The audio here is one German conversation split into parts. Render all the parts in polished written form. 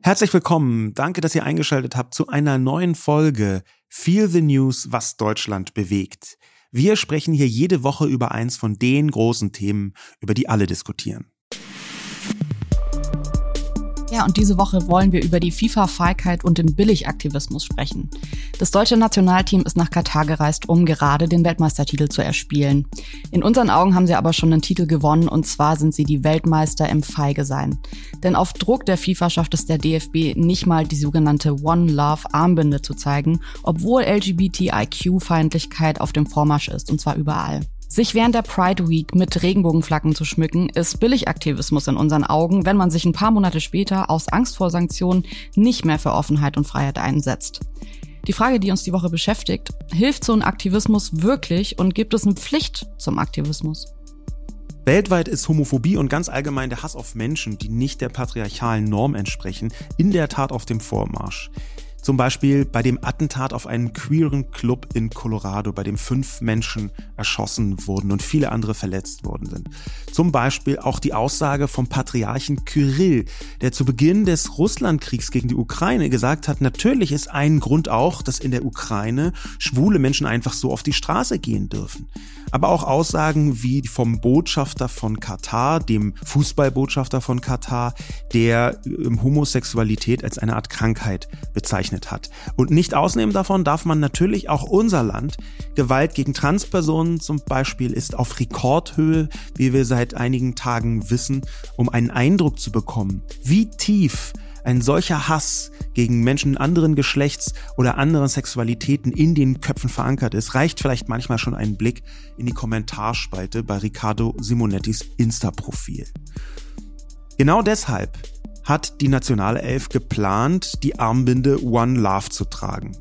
Herzlich willkommen. Danke, dass ihr eingeschaltet habt zu einer neuen Folge Feel the News, was Deutschland bewegt. Wir sprechen hier jede Woche über eins von den großen Themen, über die alle diskutieren. Ja, und diese Woche wollen wir über die FIFA-Feigheit und den Billigaktivismus sprechen. Das deutsche Nationalteam ist nach Katar gereist, um gerade den Weltmeistertitel zu erspielen. In unseren Augen haben sie aber schon einen Titel gewonnen, und zwar sind sie die Weltmeister im Feigesein. Denn auf Druck der FIFA schafft es der DFB nicht mal, die sogenannte One Love Armbinde zu zeigen, obwohl LGBTIQ-Feindlichkeit auf dem Vormarsch ist, und zwar überall. Sich während der Pride Week mit Regenbogenflaggen zu schmücken, ist Billigaktivismus in unseren Augen, wenn man sich ein paar Monate später aus Angst vor Sanktionen nicht mehr für Offenheit und Freiheit einsetzt. Die Frage, die uns die Woche beschäftigt: Hilft so ein Aktivismus wirklich und gibt es eine Pflicht zum Aktivismus? Weltweit ist Homophobie und ganz allgemein der Hass auf Menschen, die nicht der patriarchalen Norm entsprechen, in der Tat auf dem Vormarsch. Zum Beispiel bei dem Attentat auf einen queeren Club in Colorado, bei dem 5 Menschen erschossen wurden und viele andere verletzt worden sind. Zum Beispiel auch die Aussage vom Patriarchen Kyrill, der zu Beginn des Russlandkriegs gegen die Ukraine gesagt hat, natürlich ist ein Grund auch, dass in der Ukraine schwule Menschen einfach so auf die Straße gehen dürfen. Aber auch Aussagen wie vom Botschafter von Katar, dem Fußballbotschafter von Katar, der Homosexualität als eine Art Krankheit bezeichnet hat. Und nicht ausnehmen davon darf man natürlich auch unser Land. Gewalt gegen Transpersonen zum Beispiel ist auf Rekordhöhe, wie wir seit einigen Tagen wissen, um einen Eindruck zu bekommen, wie tief ein solcher Hass gegen Menschen anderen Geschlechts oder anderen Sexualitäten in den Köpfen verankert ist, reicht vielleicht manchmal schon ein Blick in die Kommentarspalte bei Riccardo Simonettis Insta-Profil. Genau deshalb hat die Nationalelf geplant, die Armbinde One Love zu tragen.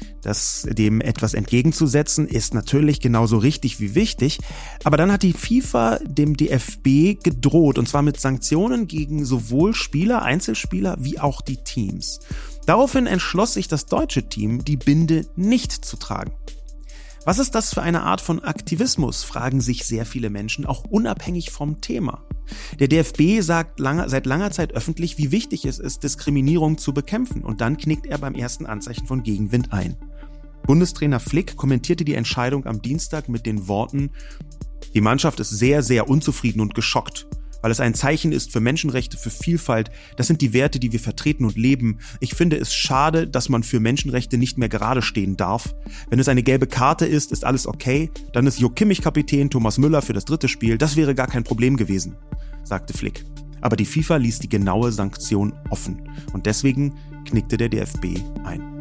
Dem etwas entgegenzusetzen, ist natürlich genauso richtig wie wichtig, aber dann hat die FIFA dem DFB gedroht, und zwar mit Sanktionen gegen sowohl Spieler, Einzelspieler wie auch die Teams. Daraufhin entschloss sich das deutsche Team, die Binde nicht zu tragen. Was ist das für eine Art von Aktivismus, fragen sich sehr viele Menschen, auch unabhängig vom Thema. Der DFB sagt seit langer Zeit öffentlich, wie wichtig es ist, Diskriminierung zu bekämpfen, und dann knickt er beim ersten Anzeichen von Gegenwind ein. Bundestrainer Flick kommentierte die Entscheidung am Dienstag mit den Worten: Die Mannschaft ist sehr, sehr unzufrieden und geschockt, weil es ein Zeichen ist für Menschenrechte, für Vielfalt. Das sind die Werte, die wir vertreten und leben. Ich finde es schade, dass man für Menschenrechte nicht mehr gerade stehen darf. Wenn es eine gelbe Karte ist, ist alles okay. Dann ist Jo Kimmich Kapitän, Thomas Müller für das 3. Spiel. Das wäre gar kein Problem gewesen, sagte Flick. Aber die FIFA ließ die genaue Sanktion offen. Und deswegen knickte der DFB ein.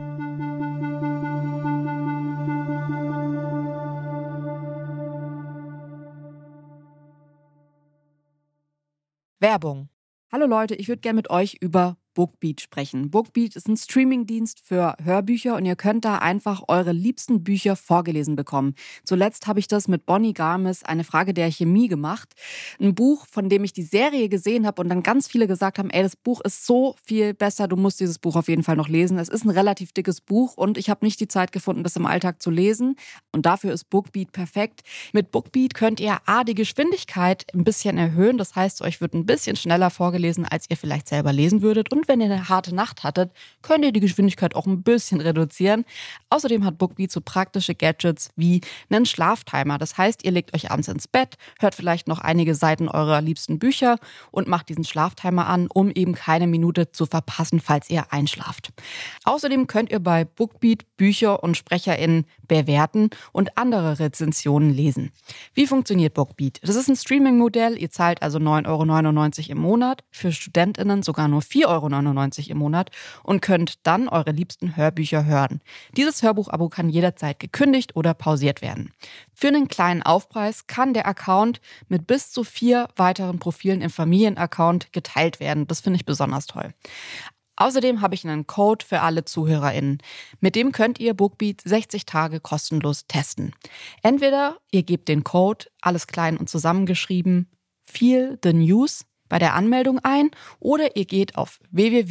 Werbung. Hallo Leute, ich würde gerne mit euch über Bookbeat sprechen. Bookbeat ist ein Streamingdienst für Hörbücher und ihr könnt da einfach eure liebsten Bücher vorgelesen bekommen. Zuletzt habe ich das mit Bonnie Garmis, Eine Frage der Chemie, gemacht. Ein Buch, von dem ich die Serie gesehen habe und dann ganz viele gesagt haben, ey, das Buch ist so viel besser, du musst dieses Buch auf jeden Fall noch lesen. Es ist ein relativ dickes Buch und ich habe nicht die Zeit gefunden, das im Alltag zu lesen, und dafür ist Bookbeat perfekt. Mit Bookbeat könnt ihr die Geschwindigkeit ein bisschen erhöhen, das heißt, euch wird ein bisschen schneller vorgelesen, als ihr vielleicht selber lesen würdet, und wenn ihr eine harte Nacht hattet, könnt ihr die Geschwindigkeit auch ein bisschen reduzieren. Außerdem hat Bookbeat so praktische Gadgets wie einen Schlaftimer. Das heißt, ihr legt euch abends ins Bett, hört vielleicht noch einige Seiten eurer liebsten Bücher und macht diesen Schlaftimer an, um eben keine Minute zu verpassen, falls ihr einschlaft. Außerdem könnt ihr bei Bookbeat Bücher und SprecherInnen bewerten und andere Rezensionen lesen. Wie funktioniert Bookbeat? Das ist ein Streaming-Modell. Ihr zahlt also 9,99 € im Monat, für StudentInnen sogar nur 4,99 € im Monat und könnt dann eure liebsten Hörbücher hören. Dieses Hörbuchabo kann jederzeit gekündigt oder pausiert werden. Für einen kleinen Aufpreis kann der Account mit bis zu 4 weiteren Profilen im Familienaccount geteilt werden. Das finde ich besonders toll. Außerdem habe ich einen Code für alle ZuhörerInnen. Mit dem könnt ihr Bookbeat 60 Tage kostenlos testen. Entweder ihr gebt den Code, alles klein und zusammengeschrieben, Feel the News, bei der Anmeldung ein, oder ihr geht auf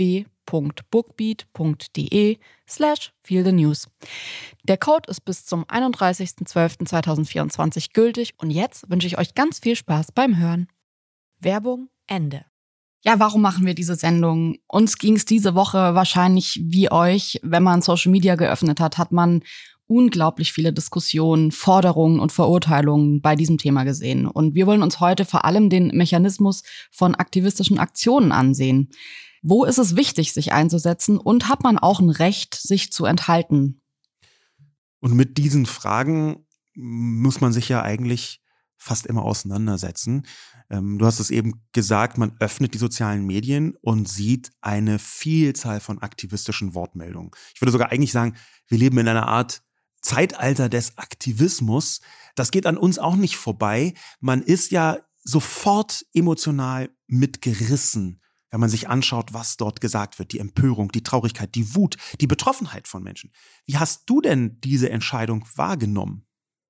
www.bookbeat.de/feelthenews. Der Code ist bis zum 31.12.2024 gültig und jetzt wünsche ich euch ganz viel Spaß beim Hören. Werbung Ende. Ja, warum machen wir diese Sendung? Uns ging es diese Woche wahrscheinlich wie euch, wenn man Social Media geöffnet hat man unglaublich viele Diskussionen, Forderungen und Verurteilungen bei diesem Thema gesehen. Und wir wollen uns heute vor allem den Mechanismus von aktivistischen Aktionen ansehen. Wo ist es wichtig, sich einzusetzen und hat man auch ein Recht, sich zu enthalten? Und mit diesen Fragen muss man sich ja eigentlich fast immer auseinandersetzen. Du hast es eben gesagt, man öffnet die sozialen Medien und sieht eine Vielzahl von aktivistischen Wortmeldungen. Ich würde sogar eigentlich sagen, wir leben in einer Art Zeitalter des Aktivismus. Das geht an uns auch nicht vorbei. Man ist ja sofort emotional mitgerissen, wenn man sich anschaut, was dort gesagt wird. Die Empörung, die Traurigkeit, die Wut, die Betroffenheit von Menschen. Wie hast du denn diese Entscheidung wahrgenommen?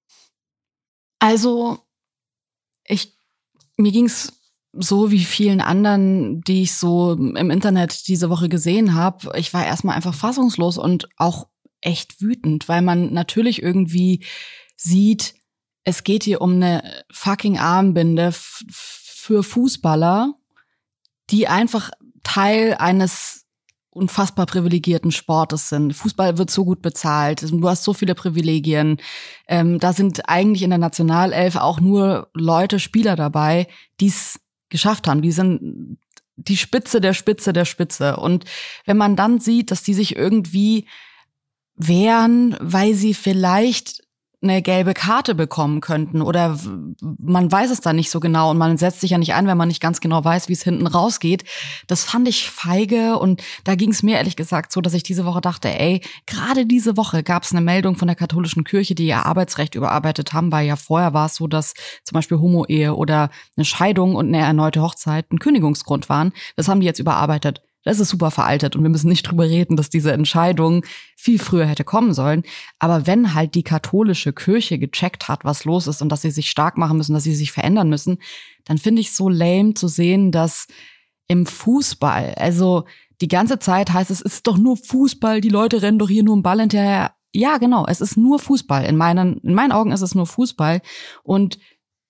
Also, mir ging's so wie vielen anderen, die ich so im Internet diese Woche gesehen habe. Ich war erstmal einfach fassungslos und auch echt wütend, weil man natürlich irgendwie sieht, es geht hier um eine fucking Armbinde für Fußballer, die einfach Teil eines unfassbar privilegierten Sportes sind. Fußball wird so gut bezahlt, du hast so viele Privilegien. Da sind eigentlich in der Nationalelf auch nur Spieler dabei, die es geschafft haben. Die sind die Spitze der Spitze der Spitze. Und wenn man dann sieht, dass die sich irgendwie wehren, weil sie vielleicht eine gelbe Karte bekommen könnten oder man weiß es dann nicht so genau und man setzt sich ja nicht ein, wenn man nicht ganz genau weiß, wie es hinten rausgeht. Das fand ich feige und da ging es mir ehrlich gesagt so, dass ich diese Woche dachte, gerade diese Woche gab es eine Meldung von der katholischen Kirche, die ihr Arbeitsrecht überarbeitet haben, weil ja vorher war es so, dass zum Beispiel Homo-Ehe oder eine Scheidung und eine erneute Hochzeit ein Kündigungsgrund waren. Das haben die jetzt überarbeitet. Das ist super veraltet und wir müssen nicht drüber reden, dass diese Entscheidung viel früher hätte kommen sollen. Aber wenn halt die katholische Kirche gecheckt hat, was los ist und dass sie sich stark machen müssen, dass sie sich verändern müssen, dann finde ich es so lame zu sehen, dass im Fußball, also die ganze Zeit heißt es ist doch nur Fußball, die Leute rennen doch hier nur einen Ball hinterher. Ja, genau, es ist nur Fußball. In meinen Augen ist es nur Fußball und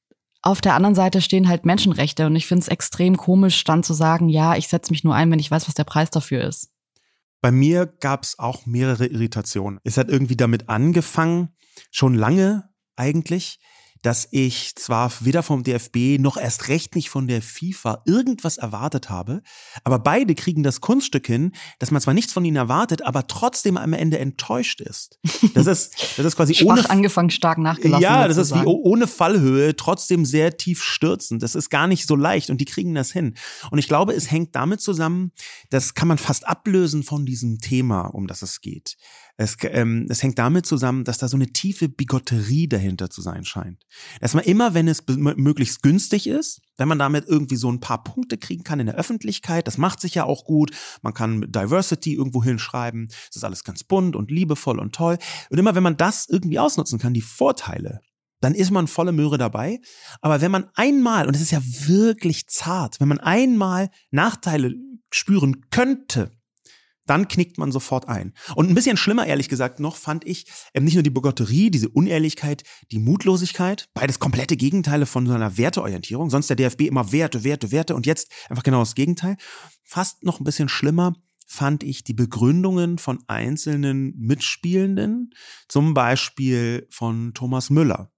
auf der anderen Seite stehen halt Menschenrechte und ich finde es extrem komisch, dann zu sagen, ja, ich setze mich nur ein, wenn ich weiß, was der Preis dafür ist. Bei mir gab es auch mehrere Irritationen. Es hat irgendwie damit angefangen, schon lange eigentlich, dass ich zwar weder vom DFB noch erst recht nicht von der FIFA irgendwas erwartet habe, aber beide kriegen das Kunststück hin, dass man zwar nichts von ihnen erwartet, aber trotzdem am Ende enttäuscht ist. Das ist quasi schwach angefangen, stark nachgelassen. Ja, das ist wie ohne Fallhöhe, trotzdem sehr tief stürzend. Das ist gar nicht so leicht und die kriegen das hin. Und ich glaube, es hängt damit zusammen, das kann man fast ablösen von diesem Thema, um das es geht. Es hängt damit zusammen, dass da so eine tiefe Bigotterie dahinter zu sein scheint. Dass man immer, wenn es möglichst günstig ist, wenn man damit irgendwie so ein paar Punkte kriegen kann in der Öffentlichkeit, das macht sich ja auch gut, man kann Diversity irgendwo hinschreiben, es ist alles ganz bunt und liebevoll und toll. Und immer, wenn man das irgendwie ausnutzen kann, die Vorteile, dann ist man volle Möhre dabei. Aber wenn man einmal, und es ist ja wirklich zart, wenn man einmal Nachteile spüren könnte, dann knickt man sofort ein. Und ein bisschen schlimmer, ehrlich gesagt, noch fand ich nicht nur die Bigotterie, diese Unehrlichkeit, die Mutlosigkeit, beides komplette Gegenteile von so einer Werteorientierung. Sonst der DFB immer Werte, Werte, Werte und jetzt einfach genau das Gegenteil. Fast noch ein bisschen schlimmer fand ich die Begründungen von einzelnen Mitspielenden, zum Beispiel von Thomas Müller,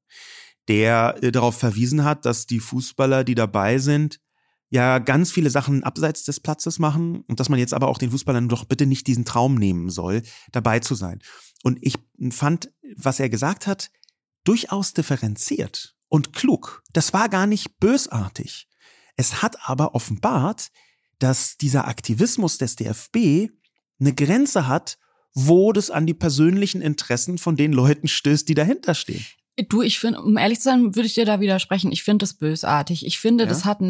der darauf verwiesen hat, dass die Fußballer, die dabei sind, ja ganz viele Sachen abseits des Platzes machen und dass man jetzt aber auch den Fußballern doch bitte nicht diesen Traum nehmen soll, dabei zu sein. Und ich fand, was er gesagt hat, durchaus differenziert und klug. Das war gar nicht bösartig. Es hat aber offenbart, dass dieser Aktivismus des DFB eine Grenze hat, wo das an die persönlichen Interessen von den Leuten stößt, die dahinter stehen. Du, ich finde, um ehrlich zu sein, würde ich dir da widersprechen. Ich finde das bösartig. Ich finde, das hat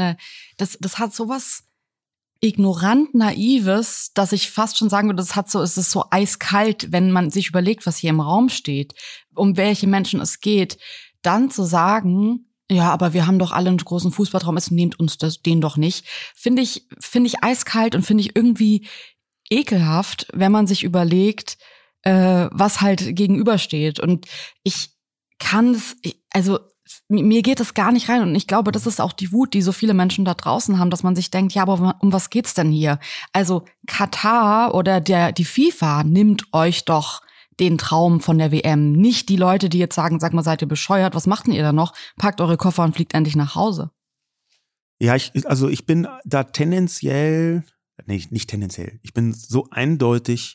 sowas ignorant Naives, dass ich fast schon sagen würde, es ist so eiskalt, wenn man sich überlegt, was hier im Raum steht, um welche Menschen es geht, dann zu sagen, ja, aber wir haben doch alle einen großen Fußballtraum, es nehmt uns den doch nicht. Finde ich eiskalt und finde ich irgendwie ekelhaft, wenn man sich überlegt, was halt gegenübersteht. Und ich kann es, also mir geht es gar nicht rein. Und ich glaube, das ist auch die Wut, die so viele Menschen da draußen haben, dass man sich denkt, ja, aber um was geht's denn hier? Also Katar oder die FIFA nimmt euch doch den Traum von der WM. Nicht die Leute, die jetzt sagen, sag mal, seid ihr bescheuert? Was macht denn ihr da noch? Packt eure Koffer und fliegt endlich nach Hause. Ja, ich bin da tendenziell, nicht tendenziell, ich bin so eindeutig,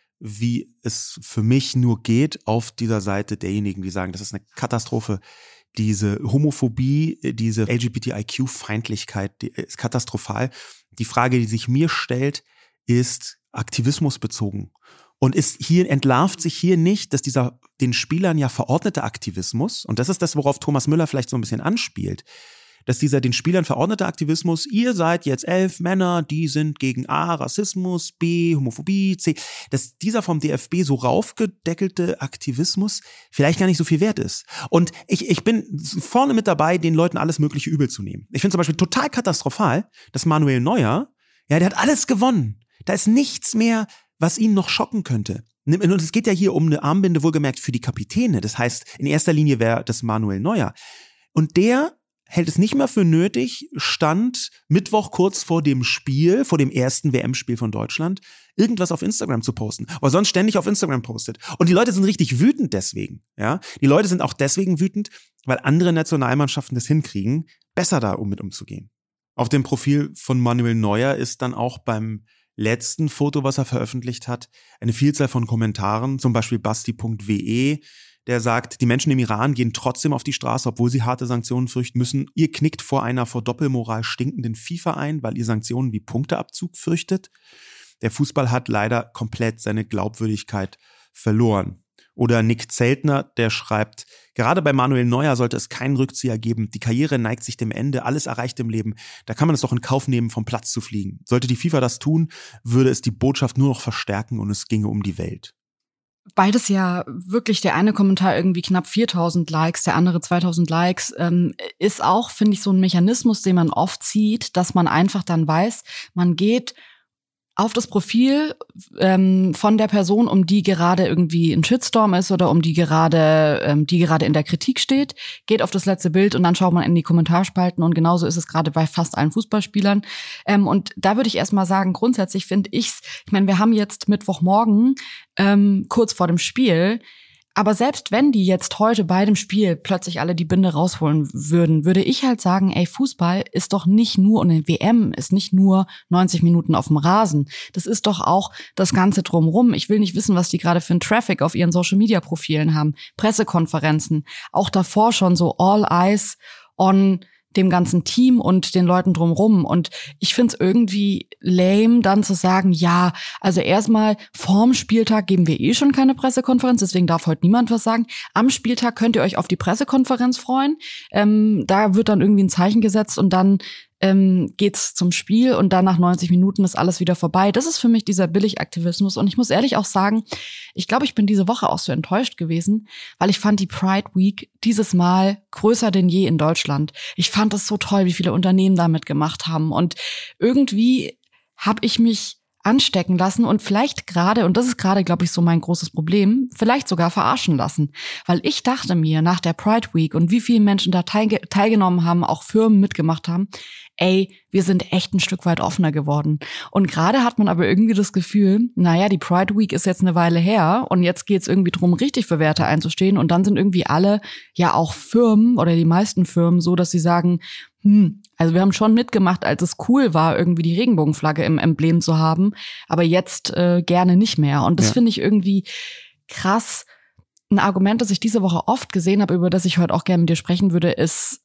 wie es für mich nur geht, auf dieser Seite derjenigen, die sagen, das ist eine Katastrophe. Diese Homophobie, diese LGBTIQ-Feindlichkeit, die ist katastrophal. Die Frage, die sich mir stellt, ist aktivismusbezogen. Und entlarvt sich hier nicht, dass dieser den Spielern ja verordnete Aktivismus, und das ist das, worauf Thomas Müller vielleicht so ein bisschen anspielt, dass dieser den Spielern verordnete Aktivismus, ihr seid jetzt 11 Männer, die sind gegen A, Rassismus, B, Homophobie, C, dass dieser vom DFB so raufgedeckelte Aktivismus vielleicht gar nicht so viel wert ist. Und ich bin vorne mit dabei, den Leuten alles mögliche übel zu nehmen. Ich finde zum Beispiel total katastrophal, dass Manuel Neuer, ja, der hat alles gewonnen. Da ist nichts mehr, was ihn noch schocken könnte. Und es geht ja hier um eine Armbinde, wohlgemerkt für die Kapitäne. Das heißt, in erster Linie wäre das Manuel Neuer. Und der hält es nicht mehr für nötig, stand Mittwoch kurz vor dem Spiel, vor dem ersten WM-Spiel von Deutschland, irgendwas auf Instagram zu posten, weil sonst ständig auf Instagram postet. Und die Leute sind richtig wütend deswegen. Ja, die Leute sind auch deswegen wütend, weil andere Nationalmannschaften das hinkriegen, besser da mit umzugehen. Auf dem Profil von Manuel Neuer ist dann auch beim letzten Foto, was er veröffentlicht hat, eine Vielzahl von Kommentaren, zum Beispiel basti.we, der sagt, die Menschen im Iran gehen trotzdem auf die Straße, obwohl sie harte Sanktionen fürchten müssen. Ihr knickt vor einer vor Doppelmoral stinkenden FIFA ein, weil ihr Sanktionen wie Punkteabzug fürchtet. Der Fußball hat leider komplett seine Glaubwürdigkeit verloren. Oder Nick Zeltner, der schreibt, gerade bei Manuel Neuer sollte es keinen Rückzieher geben. Die Karriere neigt sich dem Ende, alles erreicht im Leben. Da kann man es doch in Kauf nehmen, vom Platz zu fliegen. Sollte die FIFA das tun, würde es die Botschaft nur noch verstärken und es ginge um die Welt. Beides ja wirklich, der eine Kommentar irgendwie knapp 4.000 Likes, der andere 2.000 Likes, ist auch, finde ich, so ein Mechanismus, den man oft sieht, dass man einfach dann weiß, man geht auf das Profil von der Person, um die gerade irgendwie ein Shitstorm ist oder um die gerade in der Kritik steht, geht auf das letzte Bild und dann schaut man in die Kommentarspalten und genauso ist es gerade bei fast allen Fußballspielern. Und da würde ich erstmal sagen, grundsätzlich finde ich meine, wir haben jetzt Mittwochmorgen kurz vor dem Spiel. Aber selbst wenn die jetzt heute bei dem Spiel plötzlich alle die Binde rausholen würden, würde ich halt sagen, ey, Fußball ist doch nicht nur, und eine WM ist nicht nur 90 Minuten auf dem Rasen. Das ist doch auch das Ganze drumrum. Ich will nicht wissen, was die gerade für einen Traffic auf ihren Social-Media-Profilen haben. Pressekonferenzen, auch davor schon so all eyes on dem ganzen Team und den Leuten drumrum. Und ich find's irgendwie lame, dann zu sagen, ja, also erstmal vorm Spieltag geben wir schon keine Pressekonferenz, deswegen darf heute niemand was sagen. Am Spieltag könnt ihr euch auf die Pressekonferenz freuen. Da wird dann irgendwie ein Zeichen gesetzt und dann geht's zum Spiel und dann nach 90 Minuten ist alles wieder vorbei. Das ist für mich dieser Billigaktivismus. Und ich muss ehrlich auch sagen, ich glaube, ich bin diese Woche auch so enttäuscht gewesen, weil ich fand die Pride Week dieses Mal größer denn je in Deutschland. Ich fand es so toll, wie viele Unternehmen damit gemacht haben. Und irgendwie habe ich mich anstecken lassen und vielleicht gerade, und das ist gerade, glaube ich, so mein großes Problem, vielleicht sogar verarschen lassen. Weil ich dachte mir nach der Pride Week und wie viele Menschen da teilgenommen haben, auch Firmen mitgemacht haben, ey, wir sind echt ein Stück weit offener geworden. Und gerade hat man aber irgendwie das Gefühl, naja, die Pride Week ist jetzt eine Weile her und jetzt geht's irgendwie drum, richtig für Werte einzustehen und dann sind irgendwie alle, ja auch Firmen oder die meisten Firmen so, dass sie sagen, also wir haben schon mitgemacht, als es cool war, irgendwie die Regenbogenflagge im Emblem zu haben, aber jetzt gerne nicht mehr. Und das finde ich irgendwie krass. Ein Argument, das ich diese Woche oft gesehen habe, über das ich heute auch gerne mit dir sprechen würde, ist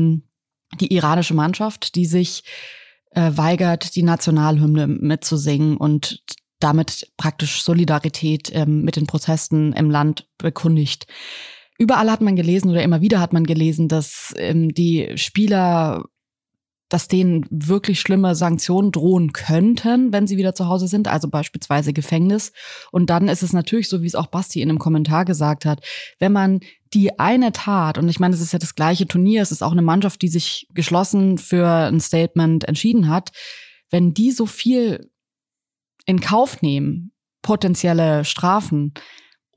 die iranische Mannschaft, die sich weigert, die Nationalhymne mitzusingen und damit praktisch Solidarität mit den Protesten im Land bekundigt. Überall hat man gelesen oder immer wieder hat man gelesen, dass die Spieler, dass denen wirklich schlimme Sanktionen drohen könnten, wenn sie wieder zu Hause sind, also beispielsweise Gefängnis. Und dann ist es natürlich so, wie es auch Basti in einem Kommentar gesagt hat, wenn man die eine Tat, und ich meine, es ist ja das gleiche Turnier, es ist auch eine Mannschaft, die sich geschlossen für ein Statement entschieden hat, wenn die so viel in Kauf nehmen, potenzielle Strafen,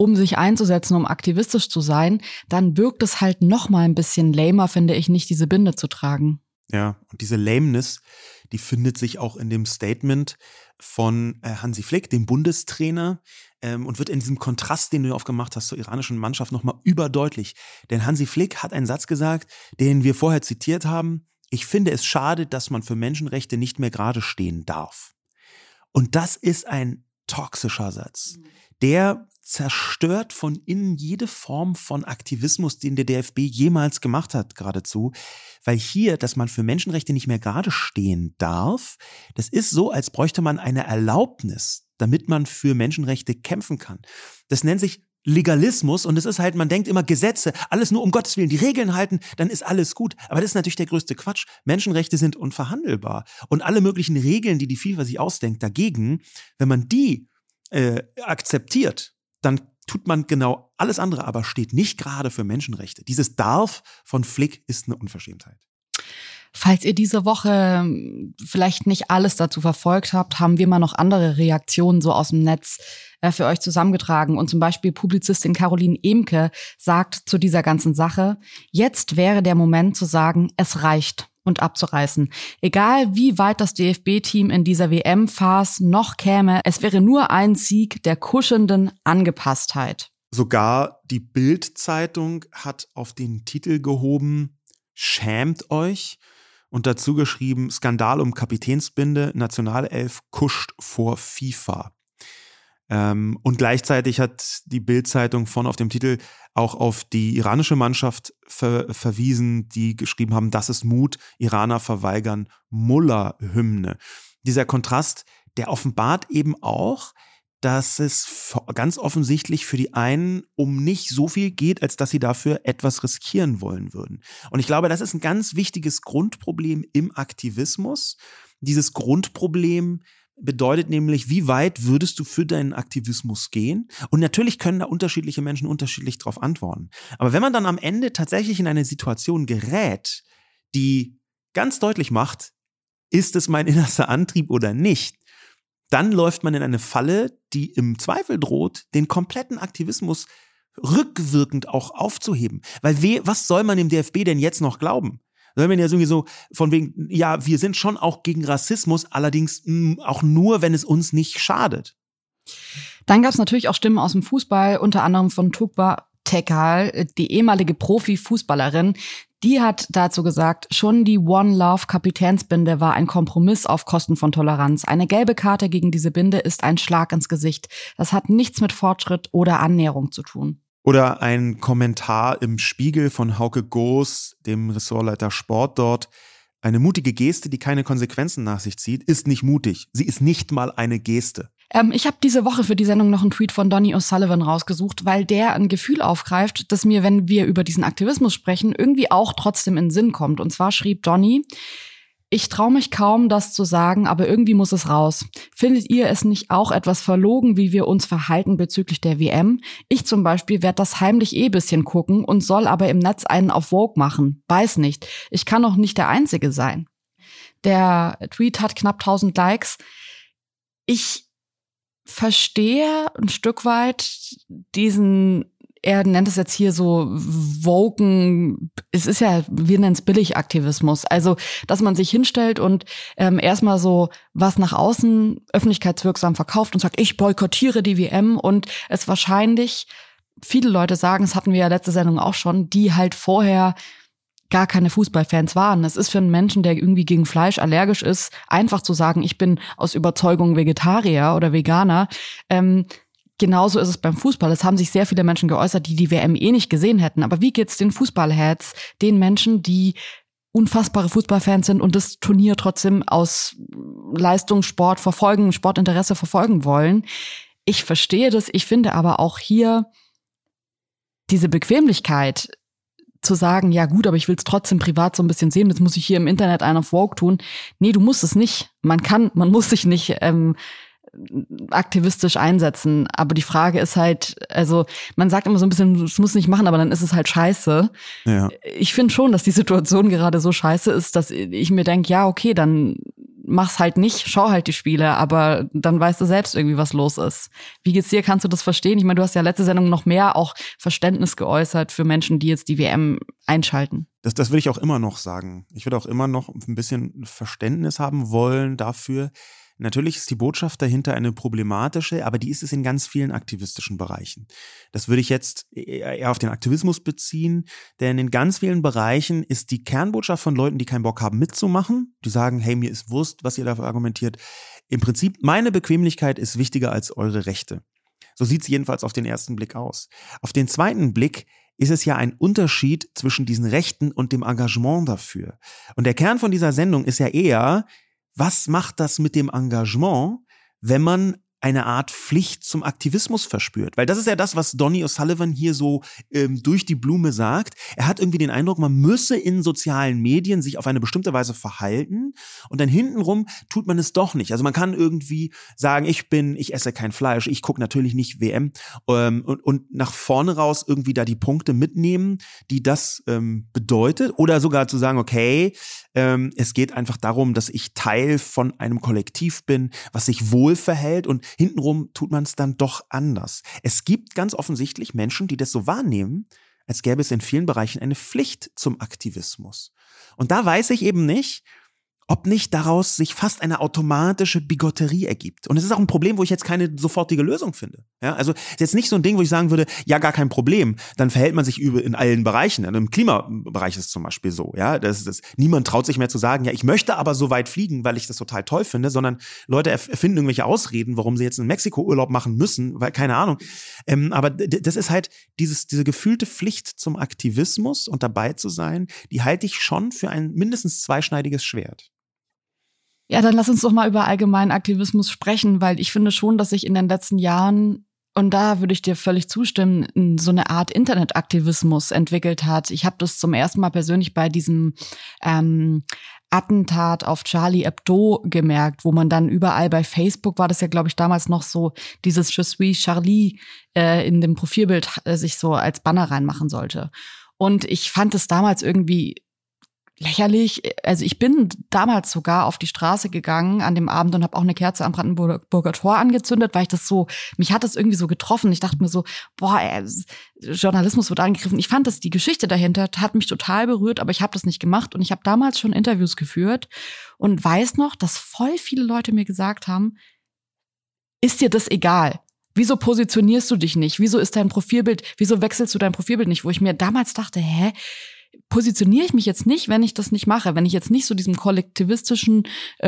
um sich einzusetzen, um aktivistisch zu sein, dann wirkt es halt noch mal ein bisschen lamer, finde ich, nicht diese Binde zu tragen. Ja, und diese Lameness, die findet sich auch in dem Statement von Hansi Flick, dem Bundestrainer, und wird in diesem Kontrast, den du aufgemacht hast zur iranischen Mannschaft, nochmal überdeutlich. Denn Hansi Flick hat einen Satz gesagt, den wir vorher zitiert haben: Ich finde es schade, dass man für Menschenrechte nicht mehr gerade stehen darf. Und das ist ein toxischer Satz. Der zerstört von innen jede Form von Aktivismus, den der DFB jemals gemacht hat, geradezu. Weil hier, dass man für Menschenrechte nicht mehr gerade stehen darf, das ist so, als bräuchte man eine Erlaubnis, damit man für Menschenrechte kämpfen kann. Das nennt sich Legalismus und es ist halt, man denkt immer Gesetze, alles nur um Gottes Willen, die Regeln halten, dann ist alles gut. Aber das ist natürlich der größte Quatsch. Menschenrechte sind unverhandelbar. Und alle möglichen Regeln, die FIFA sich ausdenkt, dagegen, wenn man die akzeptiert, dann tut man genau alles andere, aber steht nicht gerade für Menschenrechte. Dieses Darf von Flick ist eine Unverschämtheit. Falls ihr diese Woche vielleicht nicht alles dazu verfolgt habt, haben wir mal noch andere Reaktionen so aus dem Netz für euch zusammengetragen. Und zum Beispiel Publizistin Caroline Emke sagt zu dieser ganzen Sache: Jetzt wäre der Moment zu sagen, es reicht und abzureißen. Egal wie weit das DFB-Team in dieser WM-Farce noch käme, es wäre nur ein Sieg der kuschelnden Angepasstheit. Sogar die Bild-Zeitung hat auf den Titel gehoben: Schämt euch. Und dazu geschrieben: Skandal um Kapitänsbinde, Nationalelf kuscht vor FIFA. Und gleichzeitig hat die Bild-Zeitung von auf dem Titel auch auf die iranische Mannschaft verwiesen, die geschrieben haben: Das ist Mut, Iraner verweigern Mullah-Hymne. Dieser Kontrast, der offenbart eben auch, dass es ganz offensichtlich für die einen um nicht so viel geht, als dass sie dafür etwas riskieren wollen würden. Und ich glaube, das ist ein ganz wichtiges Grundproblem im Aktivismus. Dieses Grundproblem bedeutet nämlich, wie weit würdest du für deinen Aktivismus gehen? Und natürlich können da unterschiedliche Menschen unterschiedlich darauf antworten. Aber wenn man dann am Ende tatsächlich in eine Situation gerät, die ganz deutlich macht, ist es mein innerster Antrieb oder nicht, dann läuft man in eine Falle, die im Zweifel droht, den kompletten Aktivismus rückwirkend auch aufzuheben. Weil was soll man dem DFB denn jetzt noch glauben? Soll man ja sowieso von wegen, ja, wir sind schon auch gegen Rassismus, allerdings auch nur, wenn es uns nicht schadet. Dann gab es natürlich auch Stimmen aus dem Fußball, unter anderem von Tugba Tekal, die ehemalige Profifußballerin. Die hat dazu gesagt, schon die One Love Kapitänsbinde war ein Kompromiss auf Kosten von Toleranz. Eine gelbe Karte gegen diese Binde ist ein Schlag ins Gesicht. Das hat nichts mit Fortschritt oder Annäherung zu tun. Oder ein Kommentar im Spiegel von Hauke Goos, dem Ressortleiter Sport dort: Eine mutige Geste, die keine Konsequenzen nach sich zieht, ist nicht mutig. Sie ist nicht mal eine Geste. Ich habe diese Woche für die Sendung noch einen Tweet von Donny O'Sullivan rausgesucht, weil der ein Gefühl aufgreift, das mir, wenn wir über diesen Aktivismus sprechen, irgendwie auch trotzdem in den Sinn kommt. Und zwar schrieb Donny: Ich traue mich kaum, das zu sagen, aber irgendwie muss es raus. Findet ihr es nicht auch etwas verlogen, wie wir uns verhalten bezüglich der WM? Ich zum Beispiel werde das heimlich bisschen gucken und soll aber im Netz einen auf Vogue machen. Weiß nicht. Ich kann doch nicht der Einzige sein. Der Tweet hat knapp 1000 Likes. Ich verstehe ein Stück weit diesen, er nennt es jetzt hier so Woken, es ist ja, wir nennen es Billigaktivismus. Also, dass man sich hinstellt und erstmal so was nach außen öffentlichkeitswirksam verkauft und sagt, ich boykottiere die WM, und es wahrscheinlich viele Leute sagen, das hatten wir ja letzte Sendung auch schon, die halt vorher gar keine Fußballfans waren. Es ist für einen Menschen, der irgendwie gegen Fleisch allergisch ist, einfach zu sagen, ich bin aus Überzeugung Vegetarier oder Veganer. Genauso ist es beim Fußball. Es haben sich sehr viele Menschen geäußert, die die WM nicht gesehen hätten. Aber wie geht's den Fußballheads, den Menschen, die unfassbare Fußballfans sind und das Turnier trotzdem aus Leistungssport verfolgen, Sportinteresse verfolgen wollen? Ich verstehe das. Ich finde aber auch hier diese Bequemlichkeit, zu sagen, ja gut, aber ich will es trotzdem privat so ein bisschen sehen, jetzt muss ich hier im Internet einen auf Vogue tun. Nee, du musst es nicht. Man muss sich nicht aktivistisch einsetzen. Aber die Frage ist halt, also man sagt immer so ein bisschen, es muss nicht machen, aber dann ist es halt scheiße. Ja. Ich finde schon, dass die Situation gerade so scheiße ist, dass ich mir denke, ja okay, dann mach's halt nicht, schau halt die Spiele, aber dann weißt du selbst irgendwie, was los ist. Wie geht's dir? Kannst du das verstehen? Ich meine, du hast ja letzte Sendung noch mehr auch Verständnis geäußert für Menschen, die jetzt die WM einschalten. Das will ich auch immer noch sagen. Ich würde auch immer noch ein bisschen Verständnis haben wollen dafür. Natürlich ist die Botschaft dahinter eine problematische, aber die ist es in ganz vielen aktivistischen Bereichen. Das würde ich jetzt eher auf den Aktivismus beziehen, denn in ganz vielen Bereichen ist die Kernbotschaft von Leuten, die keinen Bock haben mitzumachen, die sagen, hey, mir ist Wurst, was ihr dafür argumentiert. Im Prinzip, meine Bequemlichkeit ist wichtiger als eure Rechte. So sieht es jedenfalls auf den ersten Blick aus. Auf den zweiten Blick ist es ja ein Unterschied zwischen diesen Rechten und dem Engagement dafür. Und der Kern von dieser Sendung ist ja eher, was macht das mit dem Engagement, wenn man eine Art Pflicht zum Aktivismus verspürt? Weil das ist ja das, was Donny O'Sullivan hier so durch die Blume sagt. Er hat irgendwie den Eindruck, man müsse in sozialen Medien sich auf eine bestimmte Weise verhalten und dann hintenrum tut man es doch nicht. Also man kann irgendwie sagen, ich esse kein Fleisch, ich gucke natürlich nicht WM und nach vorne raus irgendwie da die Punkte mitnehmen, die das bedeutet, oder sogar zu sagen, okay, es geht einfach darum, dass ich Teil von einem Kollektiv bin, was sich wohl verhält, und hintenrum tut man es dann doch anders. Es gibt ganz offensichtlich Menschen, die das so wahrnehmen, als gäbe es in vielen Bereichen eine Pflicht zum Aktivismus. Und da weiß ich eben nicht, ob nicht daraus sich fast eine automatische Bigotterie ergibt. Und es ist auch ein Problem, wo ich jetzt keine sofortige Lösung finde. Ja, also es ist jetzt nicht so ein Ding, wo ich sagen würde, ja, gar kein Problem. Dann verhält man sich in allen Bereichen. Im Klimabereich ist es zum Beispiel so. Ja, niemand traut sich mehr zu sagen, ja, ich möchte aber so weit fliegen, weil ich das total toll finde, sondern Leute erfinden irgendwelche Ausreden, warum sie jetzt in Mexiko Urlaub machen müssen, weil keine Ahnung. Aber das ist halt diese gefühlte Pflicht zum Aktivismus und dabei zu sein, die halte ich schon für ein mindestens zweischneidiges Schwert. Ja, dann lass uns doch mal über allgemeinen Aktivismus sprechen, weil ich finde schon, dass sich in den letzten Jahren, und da würde ich dir völlig zustimmen, so eine Art Internetaktivismus entwickelt hat. Ich habe das zum ersten Mal persönlich bei diesem Attentat auf Charlie Hebdo gemerkt, wo man dann überall bei Facebook, war das ja, glaube ich, damals noch so, dieses Je suis Charlie in dem Profilbild sich so als Banner reinmachen sollte. Und ich fand es damals irgendwie lächerlich. Also ich bin damals sogar auf die Straße gegangen an dem Abend und habe auch eine Kerze am Brandenburger Tor angezündet, weil mich hat das irgendwie so getroffen. Ich dachte mir so, Journalismus wird angegriffen. Ich fand die Geschichte dahinter hat mich total berührt, aber ich habe das nicht gemacht. Und ich habe damals schon Interviews geführt und weiß noch, dass voll viele Leute mir gesagt haben, ist dir das egal? Wieso positionierst du dich nicht? Wieso wechselst du dein Profilbild nicht? Wo ich mir damals dachte, positioniere ich mich jetzt nicht, wenn ich das nicht mache, wenn ich jetzt nicht so diesem kollektivistischen,